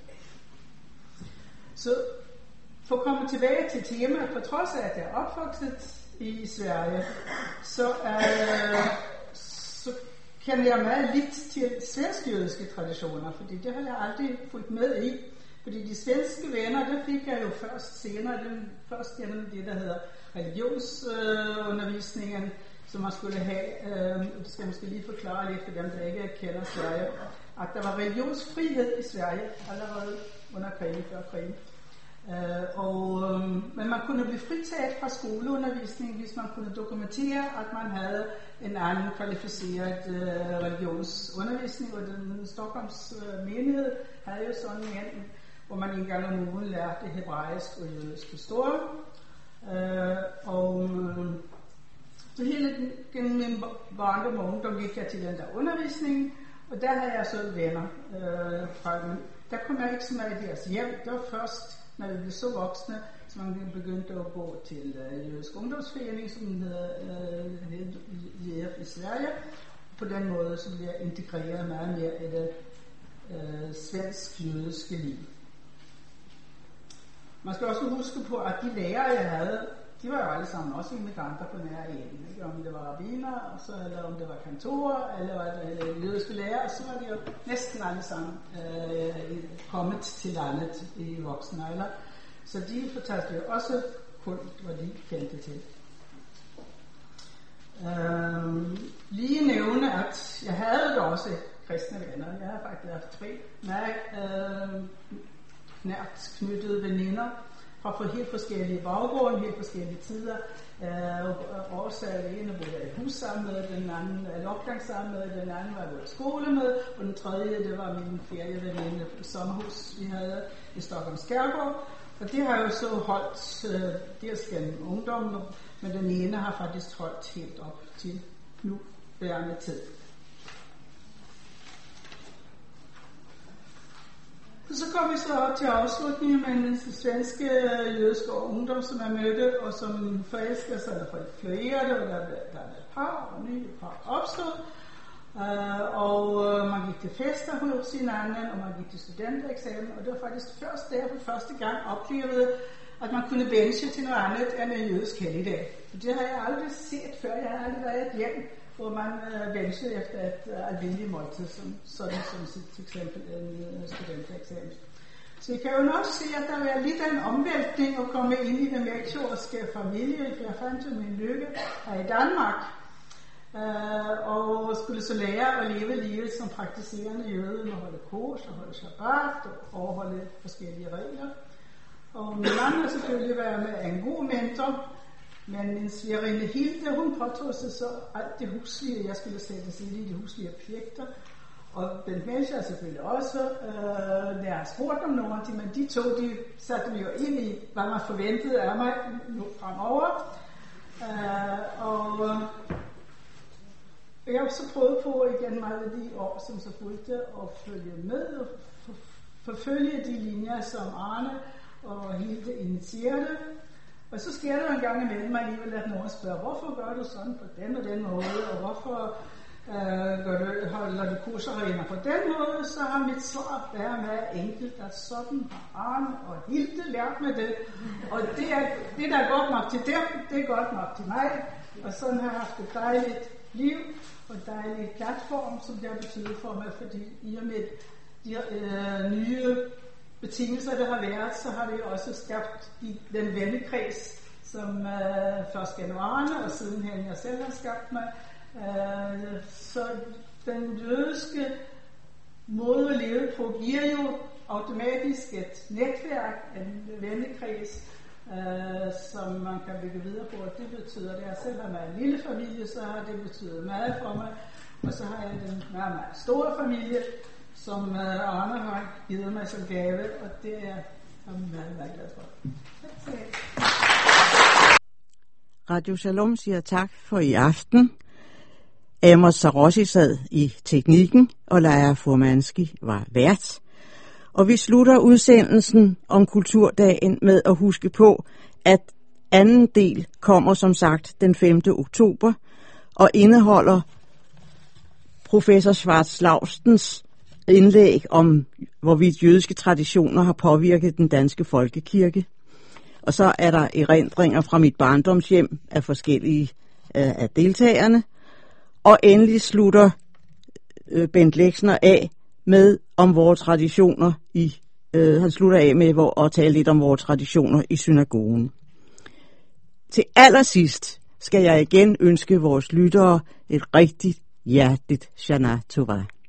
Så for at komme tilbage til temaet, på trods af at jeg er opvokset i Sverige, så, øh, så kender jeg meget lidt til svensk-jødiske traditioner, fordi det har jeg aldrig fulgt med i. Fordi de svenske venner, der fik jeg jo først senere, den først gennem det, der hedder religionsundervisningen, øh, som man skulle have, øh, det skal jeg måske lige forklare lidt for dem, der ikke kender Sverige, at der var religionsfrihed i Sverige allerede under krigen, før krigen. Øh, og, øh, men man kunne blive fritaget fra skoleundervisning, hvis man kunne dokumentere, at man havde en anden kvalificeret øh, religionsundervisning, og den Stockholms øh, menighed havde jo sådan en, hvor man en gang om ugen lærte hebraisk og jødisk historie. Øh, og øh, så hele gennem min barndom og ungdom gik jeg til den der undervisning, og der havde jeg så venner øh, fra dem. Der kom jeg ikke så meget i deres hjem. Det var først, når vi blev så voksne, så man begyndte at gå til øh, Jødisk Ungdomsforening, som hedder øh, J F i Sverige. På den måde så blev jeg integreret meget mere i det øh, svensk-jødiske liv. Man skal også huske på, at de lærere, jeg havde, de var jo alle sammen også immigranter på nær en. Ikke? Om det var rabbiner, og så, eller om det var kantorer, eller var det jødiske lærere, så var de jo næsten alle sammen øh, kommet til landet i voksen alder. Så de fortalte jo også kun, hvad de kendte til. Øh, lige nævne, at jeg havde da også kristne venner. Jeg har faktisk haft tre meget øh, nært knyttede veninder fra helt forskellige baggrunde, helt forskellige tider. Øh, årsager det ene boede jeg i hus sammen med, den anden er opgang sammen med, den anden var jeg i skole med, og den tredje, det var min ferieveninde sommerhus, vi havde i Stockholm Skærgård. Og det har jo så holdt øh, dels gennem ungdommen, men den ene har faktisk holdt helt op til nu værende tid. Så kom vi så op til afslutningen med den svenske jødiske ungdom, som jeg mødte, og som forelsker sig, eller fløjede, og der, der er et par, og nye par opstod. Uh, og uh, man gik til fester hos hinanden, og man gik til studentereksamen, og det var faktisk først der for første gang oplevede, at man kunne benche til noget andet end en jødisk helligdag. Det har jeg aldrig set før. Jeg har aldrig været et hjem, hvor man uh, benchede efter et uh, almindeligt måltid, som, sådan som til eksempel en uh, studentereksamen. Så jeg kan jo nok se, at der vil være lidt af en omvæltning at komme ind i den melchiorske familie, for jeg fandt jo min lykke her i Danmark. Uh, og skulle så lære at leve livet som praktiserende jøde med at holde kors og holde shabbat og overholde forskellige regler. Og min mand har selvfølgelig været med en god mentor, men min svigerinde Hilde, hun påtog sig så alt det huslige, jeg skulle sættes ind i de huslige pligter. Og Bent Melchior selvfølgelig også, uh, der har spurgt om nogle af de, men de to, de satte mig jo ind i, hvad man forventede af mig nu fremover. Uh, og jeg har så prøvet på igen meget af de år, som så fulgte, at følge med og forfølge de linjer, som Arne og Hilde initierede. Og så sker der en gang imellem mig alligevel, at nogen spørger, hvorfor gør du sådan på den og den måde, og hvorfor øh, gør du, holder du kursarener på den måde, så har mit svar været meget enkelt, at sådan har Arne og Hilde lært med det. Og det, er, det der er godt nok til dem, det er godt nok til mig. Og sådan har jeg haft et dejligt liv og en dejlig platform, som det har betydet for mig, fordi i og med de øh, nye betingelser, der har været, så har det også skabt i den vennekreds, som øh, først januarerne og sidenhen jeg selv har skabt mig. Øh, så den jødiske måde at leve på giver jo automatisk et netværk, en vennekreds, Uh, som man kan bygge videre på, og det betyder, at jeg selv har en lille familie, så har det betydet meget for mig, og så har jeg en meget, meget stor familie, som uh, Arne har givet mig som gave, og det er jeg meget, meget glad for. Radio Shalom siger tak for i aften. Amos Sarossi sad i teknikken, og Leia Furmanski var vært. Og vi slutter udsendelsen om Kulturdagen med at huske på, at anden del kommer som sagt den femte oktober og indeholder professor Schwarz-Laustens indlæg om, hvorvidt jødiske traditioner har påvirket den danske folkekirke. Og så er der erindringer fra mit barndomshjem af forskellige af deltagerne. Og endelig slutter Bent Lexner af med om vores traditioner i øh, han slutter af med hvor, at tale lidt om vores traditioner i synagogen. Til allersidst skal jeg igen ønske vores lyttere et rigtig hjerteligt Shana Tova.